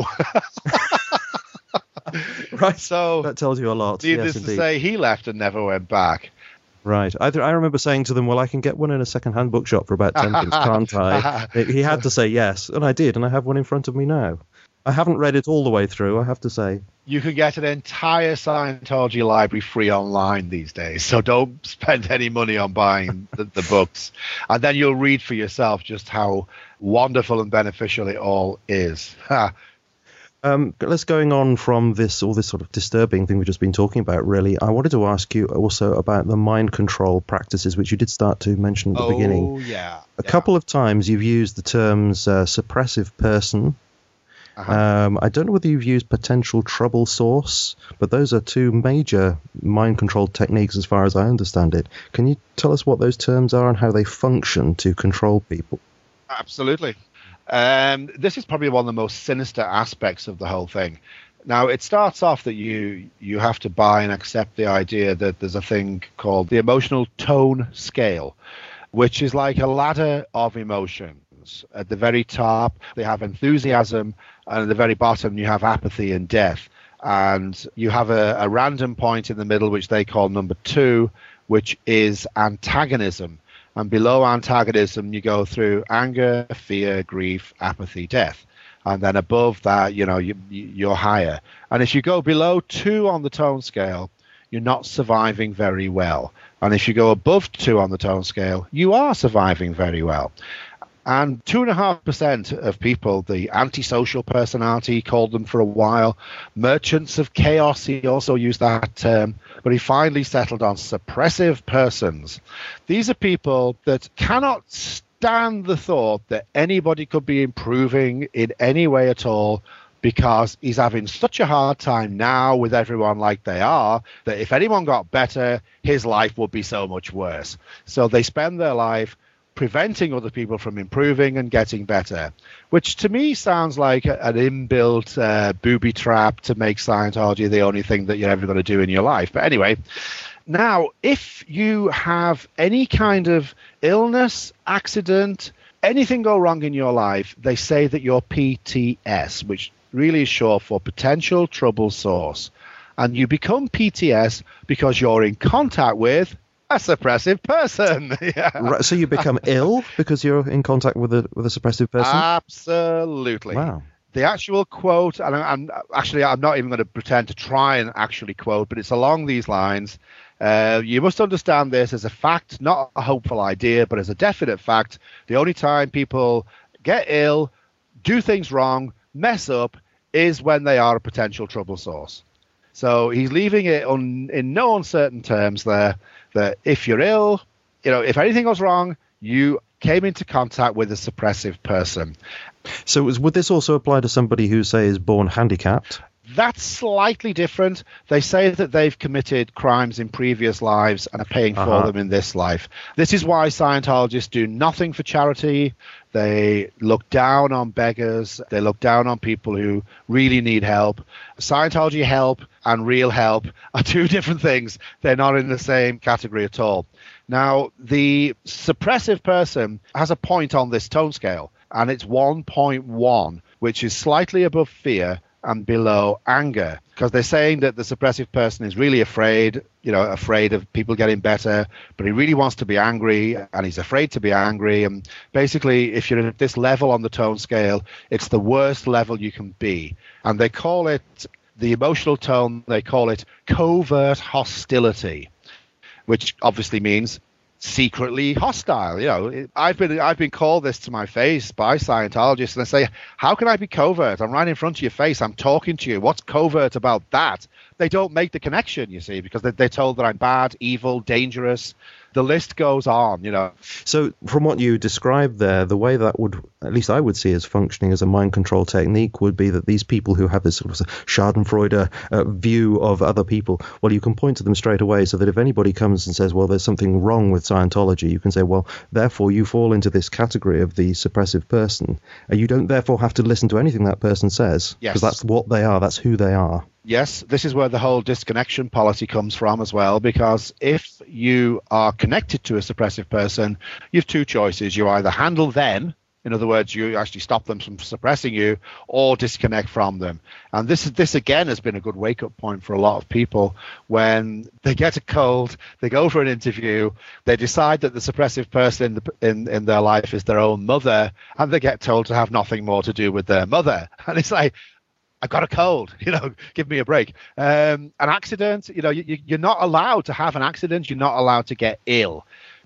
Right. So that tells you a lot. Needless yes, to indeed. say, he left and never went back. Right. I, th- I remember saying to them, well, I can get one in a second-hand bookshop for about ten pence, can't I? He had to say yes, and I did, and I have one in front of me now. I haven't read it all the way through, I have to say. You can get an entire Scientology library free online these days, so don't spend any money on buying the, the books. And then you'll read for yourself just how wonderful and beneficial it all is. Um, let's going on from this, all this sort of disturbing thing we've just been talking about, really. I wanted to ask you also about the mind control practices, which you did start to mention at the oh, beginning. Oh, yeah. A yeah. couple of times you've used the terms uh, suppressive person. Uh-huh. Um, I don't know whether you've used potential trouble source, but those are two major mind control techniques as far as I understand it. Can you tell us what those terms are and how they function to control people? Absolutely. Um, this is probably one of the most sinister aspects of the whole thing. Now, it starts off that you you have to buy and accept the idea that there's a thing called the emotional tone scale, which is like a ladder of emotions. At the very top, they have enthusiasm, and at the very bottom, you have apathy and death. And you have a, a random point in the middle, which they call number two, which is antagonism. And below antagonism, you go through anger, fear, grief, apathy, death. And then above that, you know, you, you're higher. And if you go below two on the tone scale, you're not surviving very well. And if you go above two on the tone scale, you are surviving very well. And two and a half percent of people, the antisocial personality, he called them for a while, merchants of chaos, he also used that term, but he finally settled on suppressive persons. These are people that cannot stand the thought that anybody could be improving in any way at all, because he's having such a hard time now with everyone like they are, that if anyone got better, his life would be so much worse. So they spend their life preventing other people from improving and getting better, which to me sounds like a, an inbuilt uh, booby trap to make Scientology the only thing that you're ever going to do in your life. But anyway, now, if you have any kind of illness, accident, anything go wrong in your life, they say that you're P T S, which really is short for potential trouble source. And you become P T S because you're in contact with a suppressive person. Yeah. Right, so you become ill because you're in contact with a with a suppressive person? Absolutely. Wow. The actual quote, and I'm, I'm actually I'm not even going to pretend to try and actually quote, but it's along these lines. Uh, you must understand this as a fact, not a hopeful idea, but as a definite fact. The only time people get ill, do things wrong, mess up, is when they are a potential trouble source. So he's leaving it on, in no uncertain terms there, that if you're ill, you know, if anything goes wrong, you came into contact with a suppressive person. So was, would this also apply to somebody who, say, is born handicapped? That's slightly different. They say that they've committed crimes in previous lives and are paying for Uh-huh. them in this life. This is why Scientologists do nothing for charity. They look down on beggars. They look down on people who really need help. Scientology help and real help are two different things. They're not in the same category at all. Now, the suppressive person has a point on this tone scale, and it's one point one, which is slightly above fear and below anger, because they're saying that the suppressive person is really afraid, you know, afraid of people getting better, but he really wants to be angry and he's afraid to be angry. And basically, if you're at this level on the tone scale, it's the worst level you can be. And they call it, the emotional tone, they call it covert hostility, which obviously means secretly hostile. You know, I've been I've been called this to my face by Scientologists, and I say, how can I be covert? I'm right in front of your face. I'm talking to you. What's covert about that? They don't make the connection, you see, because they, they're told that I'm bad, evil, dangerous. The list goes on, you know. So from what you described there, the way that would, at least I would see as functioning as a mind control technique, would be that these people who have this sort of Schadenfreude uh, view of other people, well, you can point to them straight away, so that if anybody comes and says, well, there's something wrong with Scientology, you can say, well, therefore you fall into this category of the suppressive person. And you don't therefore have to listen to anything that person says, because Yes. that's what they are, that's who they are. Yes, this is where the whole disconnection policy comes from as well, because if you are connected to a suppressive person, you have two choices. You either handle them, in other words, you actually stop them from suppressing you, or disconnect from them. And this is this again has been a good wake-up point for a lot of people when they get a cold, they go for an interview, they decide that the suppressive person in, the, in, in their life is their own mother, and they get told to have nothing more to do with their mother. And it's like, I've got a cold, you know, give me a break. Um, an accident, you know, you, you're not allowed to have an accident. You're not allowed to get ill.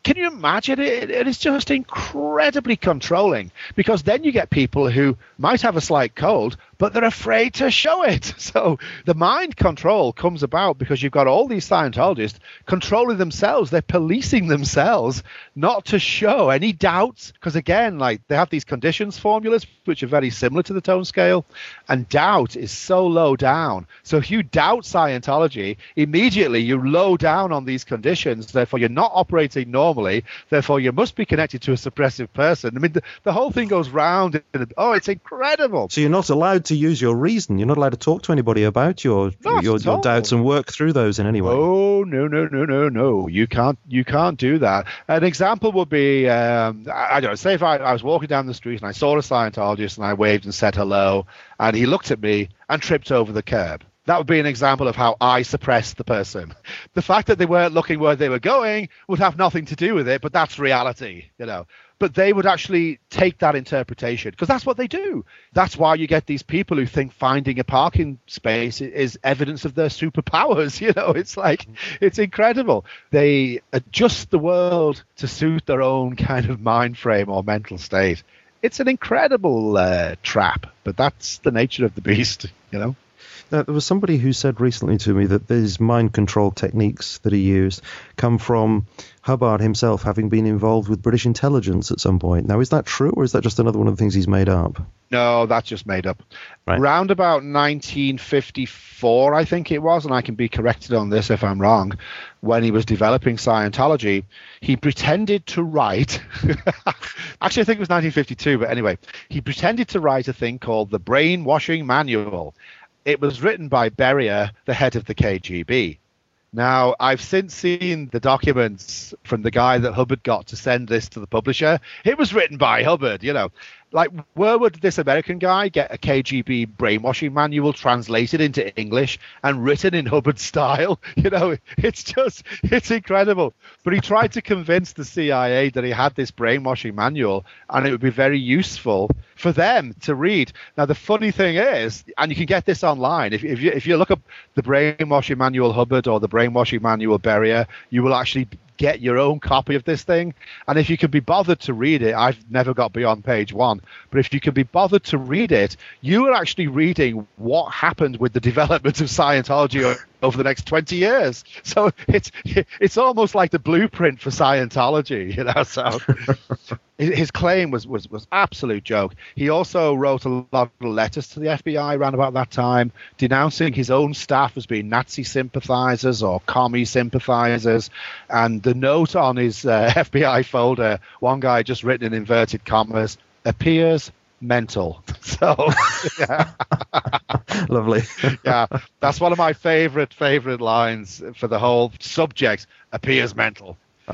Can you imagine it? It is just incredibly controlling, because then you get people who might have a slight cold, but they're afraid to show it. So the mind control comes about because you've got all these Scientologists controlling themselves. They're policing themselves not to show any doubts, because again, like, they have these conditions formulas which are very similar to the tone scale, and doubt is so low down. So if you doubt Scientology, immediately you're low down on these conditions. Therefore, you're not operating normally. Therefore, you must be connected to a suppressive person. I mean, the, the whole thing goes round. And, oh, it's incredible. So you're not allowed to use your reason. You're not allowed to talk to anybody about your your, your doubts and work through those in any way. Oh, no, no, no, no, no. You can't you can't do that. An example would be, um, I, I don't know, say if I, I was walking down the street and I saw a Scientologist and I waved and said hello, and he looked at me and tripped over the curb. That would be an example of how I suppressed the person. The fact that they weren't looking where they were going would have nothing to do with it, but that's reality, you know. But they would actually take that interpretation, because that's what they do. That's why you get these people who think finding a parking space is evidence of their superpowers. You know, it's like, it's incredible. They adjust the world to suit their own kind of mind frame or mental state. It's an incredible uh, trap, but that's the nature of the beast, you know. Now, there was somebody who said recently to me that these mind control techniques that he used come from Hubbard himself having been involved with British intelligence at some point. Now, is that true, or is that just another one of the things he's made up? No, that's just made up. Right. Round about nineteen fifty-four, I think it was, and I can be corrected on this if I'm wrong, when he was developing Scientology, he pretended to write, actually I think it was nineteen fifty-two, but anyway, he pretended to write a thing called the Brainwashing Manual. It was written by Beria, the head of the K G B. Now, I've since seen the documents from the guy that Hubbard got to send this to the publisher. It was written by Hubbard, you know. Like, where would this American guy get a K G B brainwashing manual translated into English and written in Hubbard style? You know, it's just, it's incredible. But he tried to convince the C I A that he had this brainwashing manual and it would be very useful for them to read. Now, the funny thing is, and you can get this online, if, if, you, if you look up the brainwashing manual Hubbard or the brainwashing manual Beria, you will actually get your own copy of this thing. And if you can be bothered to read it, I've never got beyond page one, but if you can be bothered to read it, you are actually reading what happened with the development of Scientology over the next twenty years. So it's it's almost like the blueprint for Scientology, you know. So his claim was was was absolute joke. He also wrote a lot of letters to the F B I around about that time, denouncing his own staff as being Nazi sympathizers or commie sympathizers. And the note on his uh, F B I folder, one guy just written in inverted commas, appears mental. So yeah. Lovely. Yeah, that's one of my favorite favorite lines for the whole subject. Appears mental. Oh,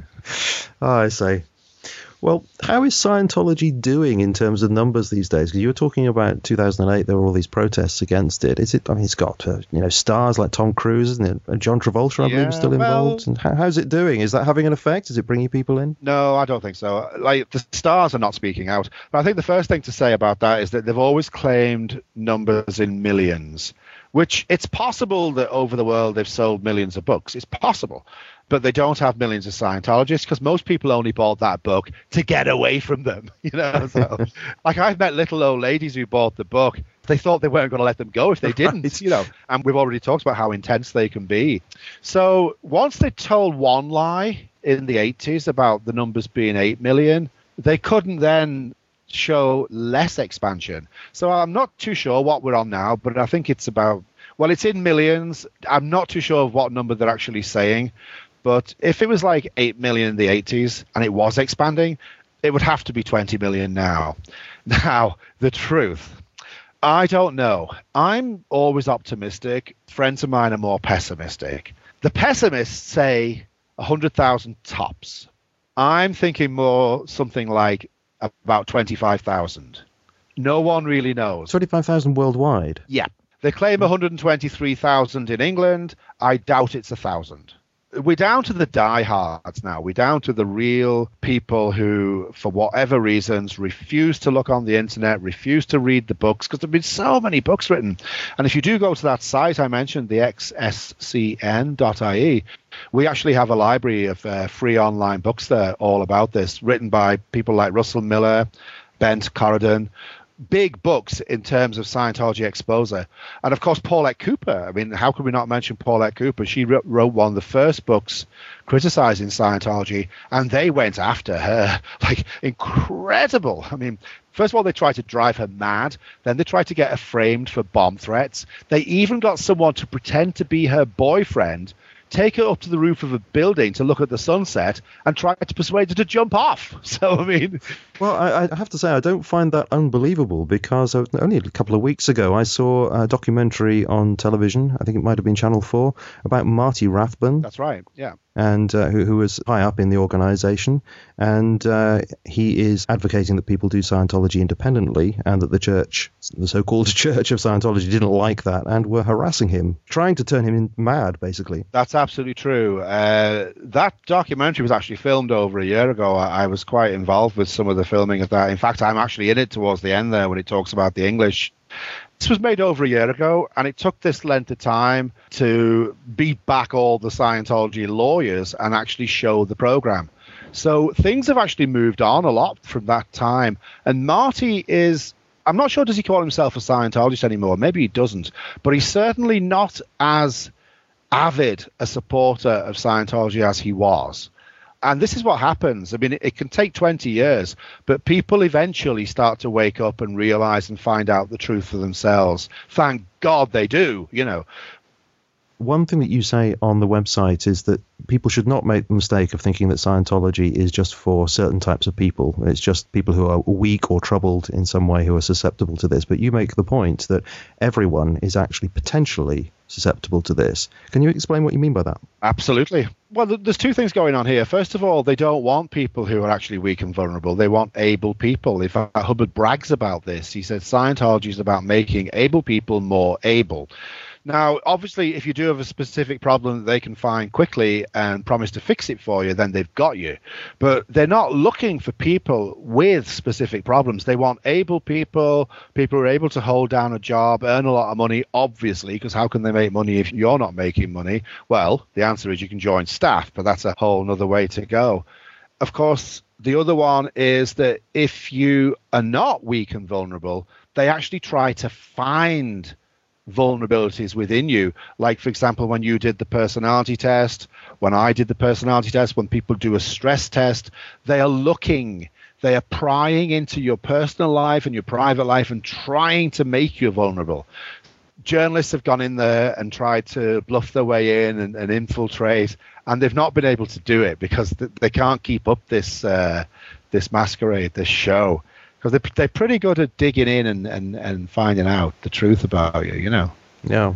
I see. Well, how is Scientology doing in terms of numbers these days? Because you were talking about two thousand eight, there were all these protests against it. Is it? I mean, it's got uh, you know stars like Tom Cruise, isn't it? And John Travolta, I yeah, believe, is still involved. Well, and how, how's it doing? Is that having an effect? Is it bringing people in? No, I don't think so. Like, the stars are not speaking out. But I think the first thing to say about that is that they've always claimed numbers in millions, which it's possible that over the world they've sold millions of books. It's possible. But they don't have millions of Scientologists because most people only bought that book to get away from them. You know, so like I've met little old ladies who bought the book. They thought they weren't going to let them go if they didn't, right. You know, and we've already talked about how intense they can be. So once they told one lie in the eighties about the numbers being eight million, they couldn't then show less expansion. So I'm not too sure what we're on now, but I think it's about, well, it's in millions. I'm not too sure of what number they're actually saying. But if it was like eight million in the eighties and it was expanding, it would have to be twenty million now. Now, the truth, I don't know. I'm always optimistic. Friends of mine are more pessimistic. The pessimists say one hundred thousand tops. I'm thinking more something like about twenty-five thousand. No one really knows. twenty-five thousand worldwide? Yeah. They claim one hundred twenty-three thousand in England. I doubt it's one thousand. we're down to the diehards now. We're down to the real people who, for whatever reasons, refuse to look on the internet, refuse to read the books, because there have been so many books written. And if you do go to that site I mentioned, the x s c n dot i e, we actually have a library of uh, free online books there all about this, written by people like Russell Miller, Bent Corridon, big books in terms of Scientology exposure. And of course, Paulette Cooper. I mean, how could we not mention Paulette Cooper? She wrote one of the first books criticizing Scientology, and they went after her. Like, incredible. I mean, first of all, they tried to drive her mad. Then they tried to get her framed for bomb threats. They even got someone to pretend to be her boyfriend, take her up to the roof of a building to look at the sunset, and try to persuade her to jump off. So, I mean... Well, I, I have to say, I don't find that unbelievable, because only a couple of weeks ago I saw a documentary on television, I think it might have been Channel four, about Marty Rathbun. That's right, yeah. And uh, who, who was high up in the organization. And uh, he is advocating that people do Scientology independently, and that the church, the so-called Church of Scientology, didn't like that and were harassing him, trying to turn him mad, basically. That's absolutely true. Uh, that documentary was actually filmed over a year ago. I, I was quite involved with some of the filming of that. In fact, I'm actually in it towards the end there when it talks about the English. This was made over a year ago, and it took this length of time to beat back all the Scientology lawyers and actually show the program. So things have actually moved on a lot from that time. And Marty is, I'm not sure, does he call himself a Scientologist anymore? Maybe he doesn't. But he's certainly not as avid a supporter of Scientology as he was. And this is what happens. I mean, it, it can take twenty years, but people eventually start to wake up and realize and find out the truth for themselves. Thank God they do, you know. One thing that you say on the website is that people should not make the mistake of thinking that Scientology is just for certain types of people. It's just people who are weak or troubled in some way who are susceptible to this. But you make the point that everyone is actually potentially susceptible to this. Can you explain what you mean by that? Absolutely. Well, there's two things going on here. First of all, they don't want people who are actually weak and vulnerable. They want able people. In fact, Hubbard brags about this. He said Scientology is about making able people more able. Now, obviously, if you do have a specific problem that they can find quickly and promise to fix it for you, then they've got you. But they're not looking for people with specific problems. They want able people, people who are able to hold down a job, earn a lot of money, obviously, because how can they make money if you're not making money? Well, the answer is you can join staff, but that's a whole other way to go. Of course, the other one is that if you are not weak and vulnerable, they actually try to find vulnerabilities within you. Like, for example, when you did the personality test, when I did the personality test, when people do a stress test, they are looking, they are prying into your personal life and your private life and trying to make you vulnerable. Journalists have gone in there and tried to bluff their way in and, and infiltrate, and they've not been able to do it because th- they can't keep up this uh, this masquerade, this show. Because they're, they're pretty good at digging in and, and, and finding out the truth about you, you know. Yeah.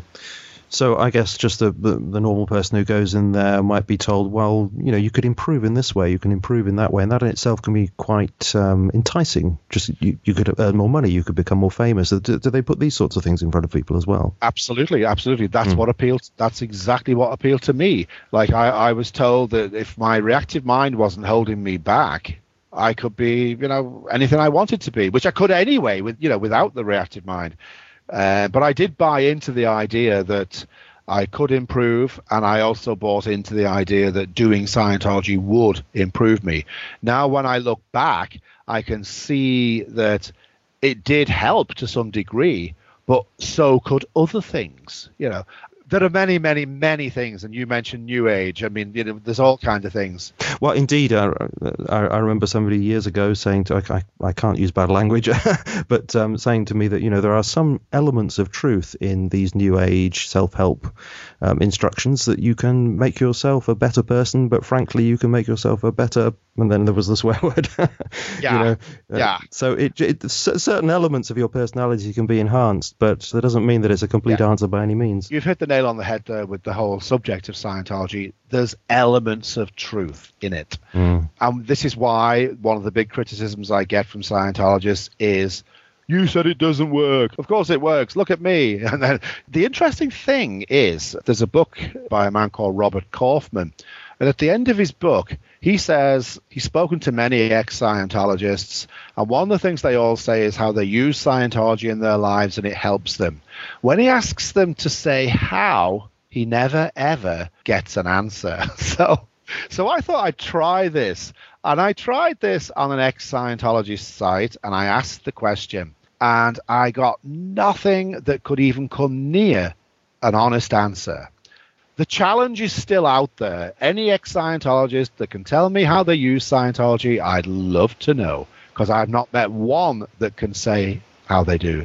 So I guess just the, the the normal person who goes in there might be told, well, you know, you could improve in this way, you can improve in that way, and that in itself can be quite um, enticing. Just you, you could earn more money, you could become more famous. Do, do they put these sorts of things in front of people as well? Absolutely, absolutely. That's mm. what appealed. That's exactly what appealed to me. Like I, I was told that if my reactive mind wasn't holding me back, I could be, you know, anything I wanted to be, which I could anyway, with you know, without the reactive mind. Uh, but I did buy into the idea that I could improve, and I also bought into the idea that doing Scientology would improve me. Now, when I look back, I can see that it did help to some degree, but so could other things, you know. There are many, many, many things, and you mentioned New Age. I mean, you know, there's all kinds of things. Well, indeed, I, I, I remember somebody years ago saying to, I, I can't use bad language, but um, saying to me that, you know, there are some elements of truth in these New Age self-help um, instructions that you can make yourself a better person, but frankly, you can make yourself a better, and then there was the swear word. Yeah, you know, uh, yeah. So it, it, certain elements of your personality can be enhanced, but that doesn't mean that it's a complete yeah. answer by any means. You've hit the nail on the head there with the whole subject of Scientology. There's elements of truth in it. Mm. And this is why one of the big criticisms I get from Scientologists is You said it doesn't work. Of course it works. Look at me. And then the interesting thing is there's a book by a man called Robert Kaufman. And at the end of his book, he says he's spoken to many ex-Scientologists, and one of the things they all say is how they use Scientology in their lives and it helps them. When he asks them to say how, he never, ever gets an answer. So, so I thought I'd try this. And I tried this on an ex-Scientologist site, and I asked the question, and I got nothing that could even come near an honest answer. The challenge is still out there. Any ex-Scientologist that can tell me how they use Scientology, I'd love to know, because I've not met one that can say how they do.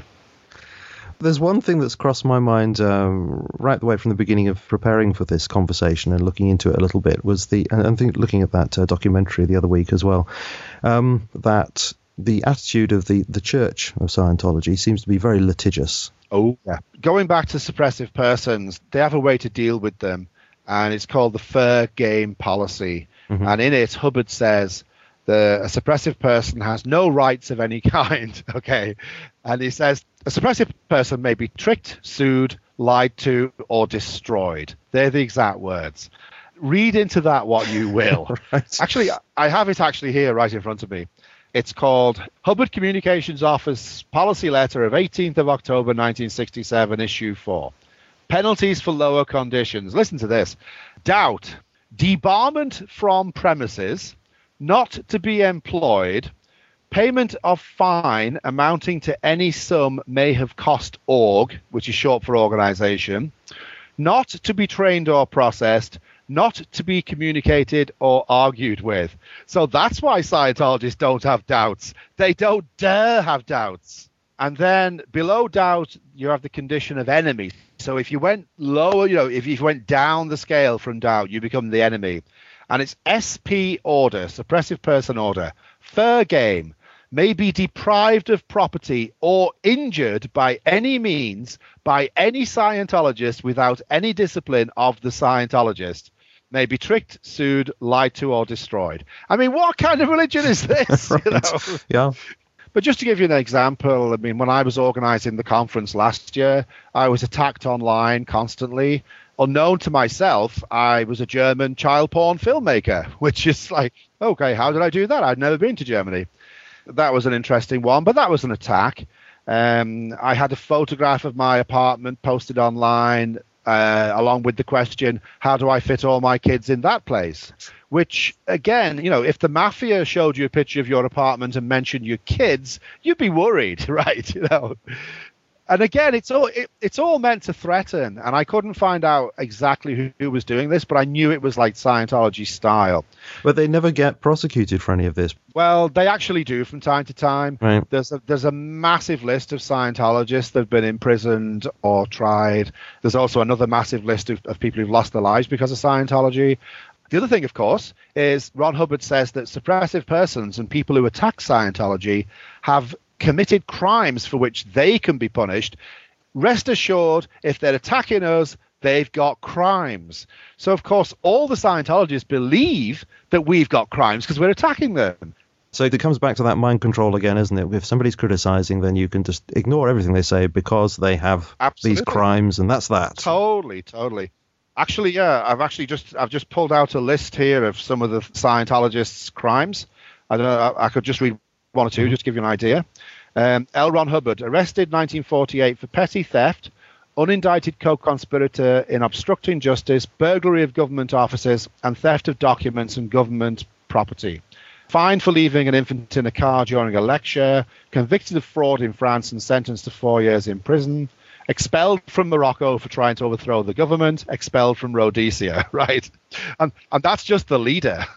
There's one thing that's crossed my mind um, right the way from the beginning of preparing for this conversation and looking into it a little bit was the, and I think looking at that uh, documentary the other week as well, um, that the attitude of the, the Church of Scientology seems to be very litigious. Oh, yeah. Going back to suppressive persons, they have a way to deal with them, and it's called the fair game policy. Mm-hmm. And in it, Hubbard says the a suppressive person has no rights of any kind. Okay. And he says a suppressive person may be tricked, sued, lied to, or destroyed. They're the exact words. Read into that what you will. Right. Actually, I have it actually here right in front of me. It's called Hubbard Communications Office Policy Letter of eighteenth of October nineteen sixty-seven, Issue four. Penalties for lower conditions. Listen to this. Doubt, debarment from premises, not to be employed, payment of fine amounting to any sum may have cost org, which is short for organization, not to be trained or processed, not to be communicated or argued with. So that's why Scientologists don't have doubts. They don't dare have doubts. And then below doubt, you have the condition of enemy. So if you went lower, you know, if you went down the scale from doubt, you become the enemy. And it's S P order, suppressive person order. Fair game, may be deprived of property or injured by any means by any Scientologist without any discipline of the Scientologist. May be tricked, sued, lied to, or destroyed. I mean, what kind of religion is this? Right. You know? Yeah. But just to give you an example, I mean, when I was organizing the conference last year, I was attacked online constantly. Unknown to myself, I was a German child porn filmmaker, which is like, okay, how did I do that? I'd never been to Germany. That was an interesting one, but that was an attack. Um, I had a photograph of my apartment posted online, uh, along with the question, how do I fit all my kids in that place? Which, again, you know, if the mafia showed you a picture of your apartment and mentioned your kids, you'd be worried, right? You know. And again, it's all it, it's all meant to threaten. And I couldn't find out exactly who, who was doing this, but I knew it was like Scientology style. But they never get prosecuted for any of this. Well, they actually do from time to time. Right. There's a, there's a massive list of Scientologists that have been imprisoned or tried. There's also another massive list of, of people who've lost their lives because of Scientology. The other thing, of course, is Ron Hubbard says that suppressive persons and people who attack Scientology have committed crimes for which they can be punished. Rest assured, if they're attacking us, they've got crimes. So, of course, all the Scientologists believe that we've got crimes because we're attacking them. So it comes back to that mind control again, isn't it? If somebody's criticizing, then you can just ignore everything they say because they have Absolutely. These crimes, and that's that. Totally, totally. Actually, yeah, I've actually just I've just pulled out a list here of some of the Scientologists' crimes. I don't know. I, I could just read one or two, just to give you an idea. Um, L. Ron Hubbard, arrested nineteen forty-eight for petty theft, unindicted co-conspirator in obstructing justice, burglary of government offices, and theft of documents and government property. Fined for leaving an infant in a car during a lecture, convicted of fraud in France and sentenced to four years in prison, expelled from Morocco for trying to overthrow the government, expelled from Rhodesia, right? And and that's just the leader.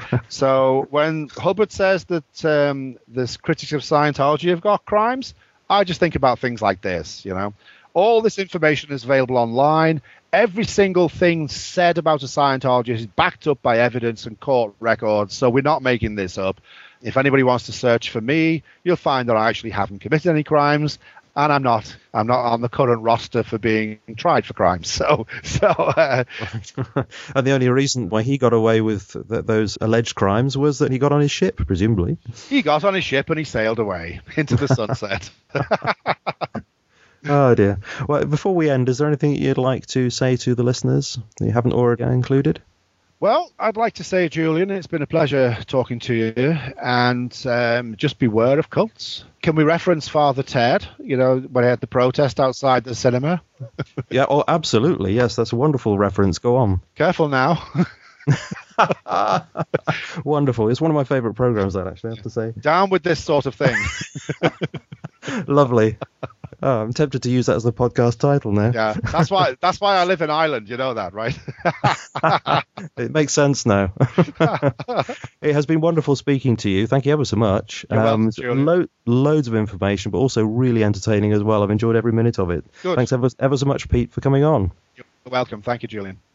So when Hubbard says that um, this critics of Scientology have got crimes, I just think about things like this, you know. All this information is available online. Every single thing said about a Scientologist is backed up by evidence and court records, so we're not making this up. If anybody wants to search for me, you'll find that I actually haven't committed any crimes. and I'm not. I'm not on the current roster for being tried for crimes. So, so. Uh, and the only reason why he got away with th- those alleged crimes was that he got on his ship, presumably. He got on his ship and he sailed away into the sunset. Oh dear. Well, before we end, is there anything you'd like to say to the listeners that you haven't already included? Well, I'd like to say, Julian, it's been a pleasure talking to you, and um, just beware of cults. Can we reference Father Ted, you know, when he had the protest outside the cinema? Yeah, oh, absolutely. Yes, that's a wonderful reference. Go on. Careful now. Wonderful. It's one of my favourite programmes, that actually, I have to say. Down with this sort of thing. Lovely. Oh, I'm tempted to use that as the podcast title now. Yeah, that's why that's why I live in Ireland. You know that, right? It makes sense now. It has been wonderful speaking to you. Thank you ever so much. You're welcome, Julian. lo- loads of information, but also really entertaining as well. I've enjoyed every minute of it. Good. Thanks ever, ever so much, Pete, for coming on. You're welcome. Thank you, Julian.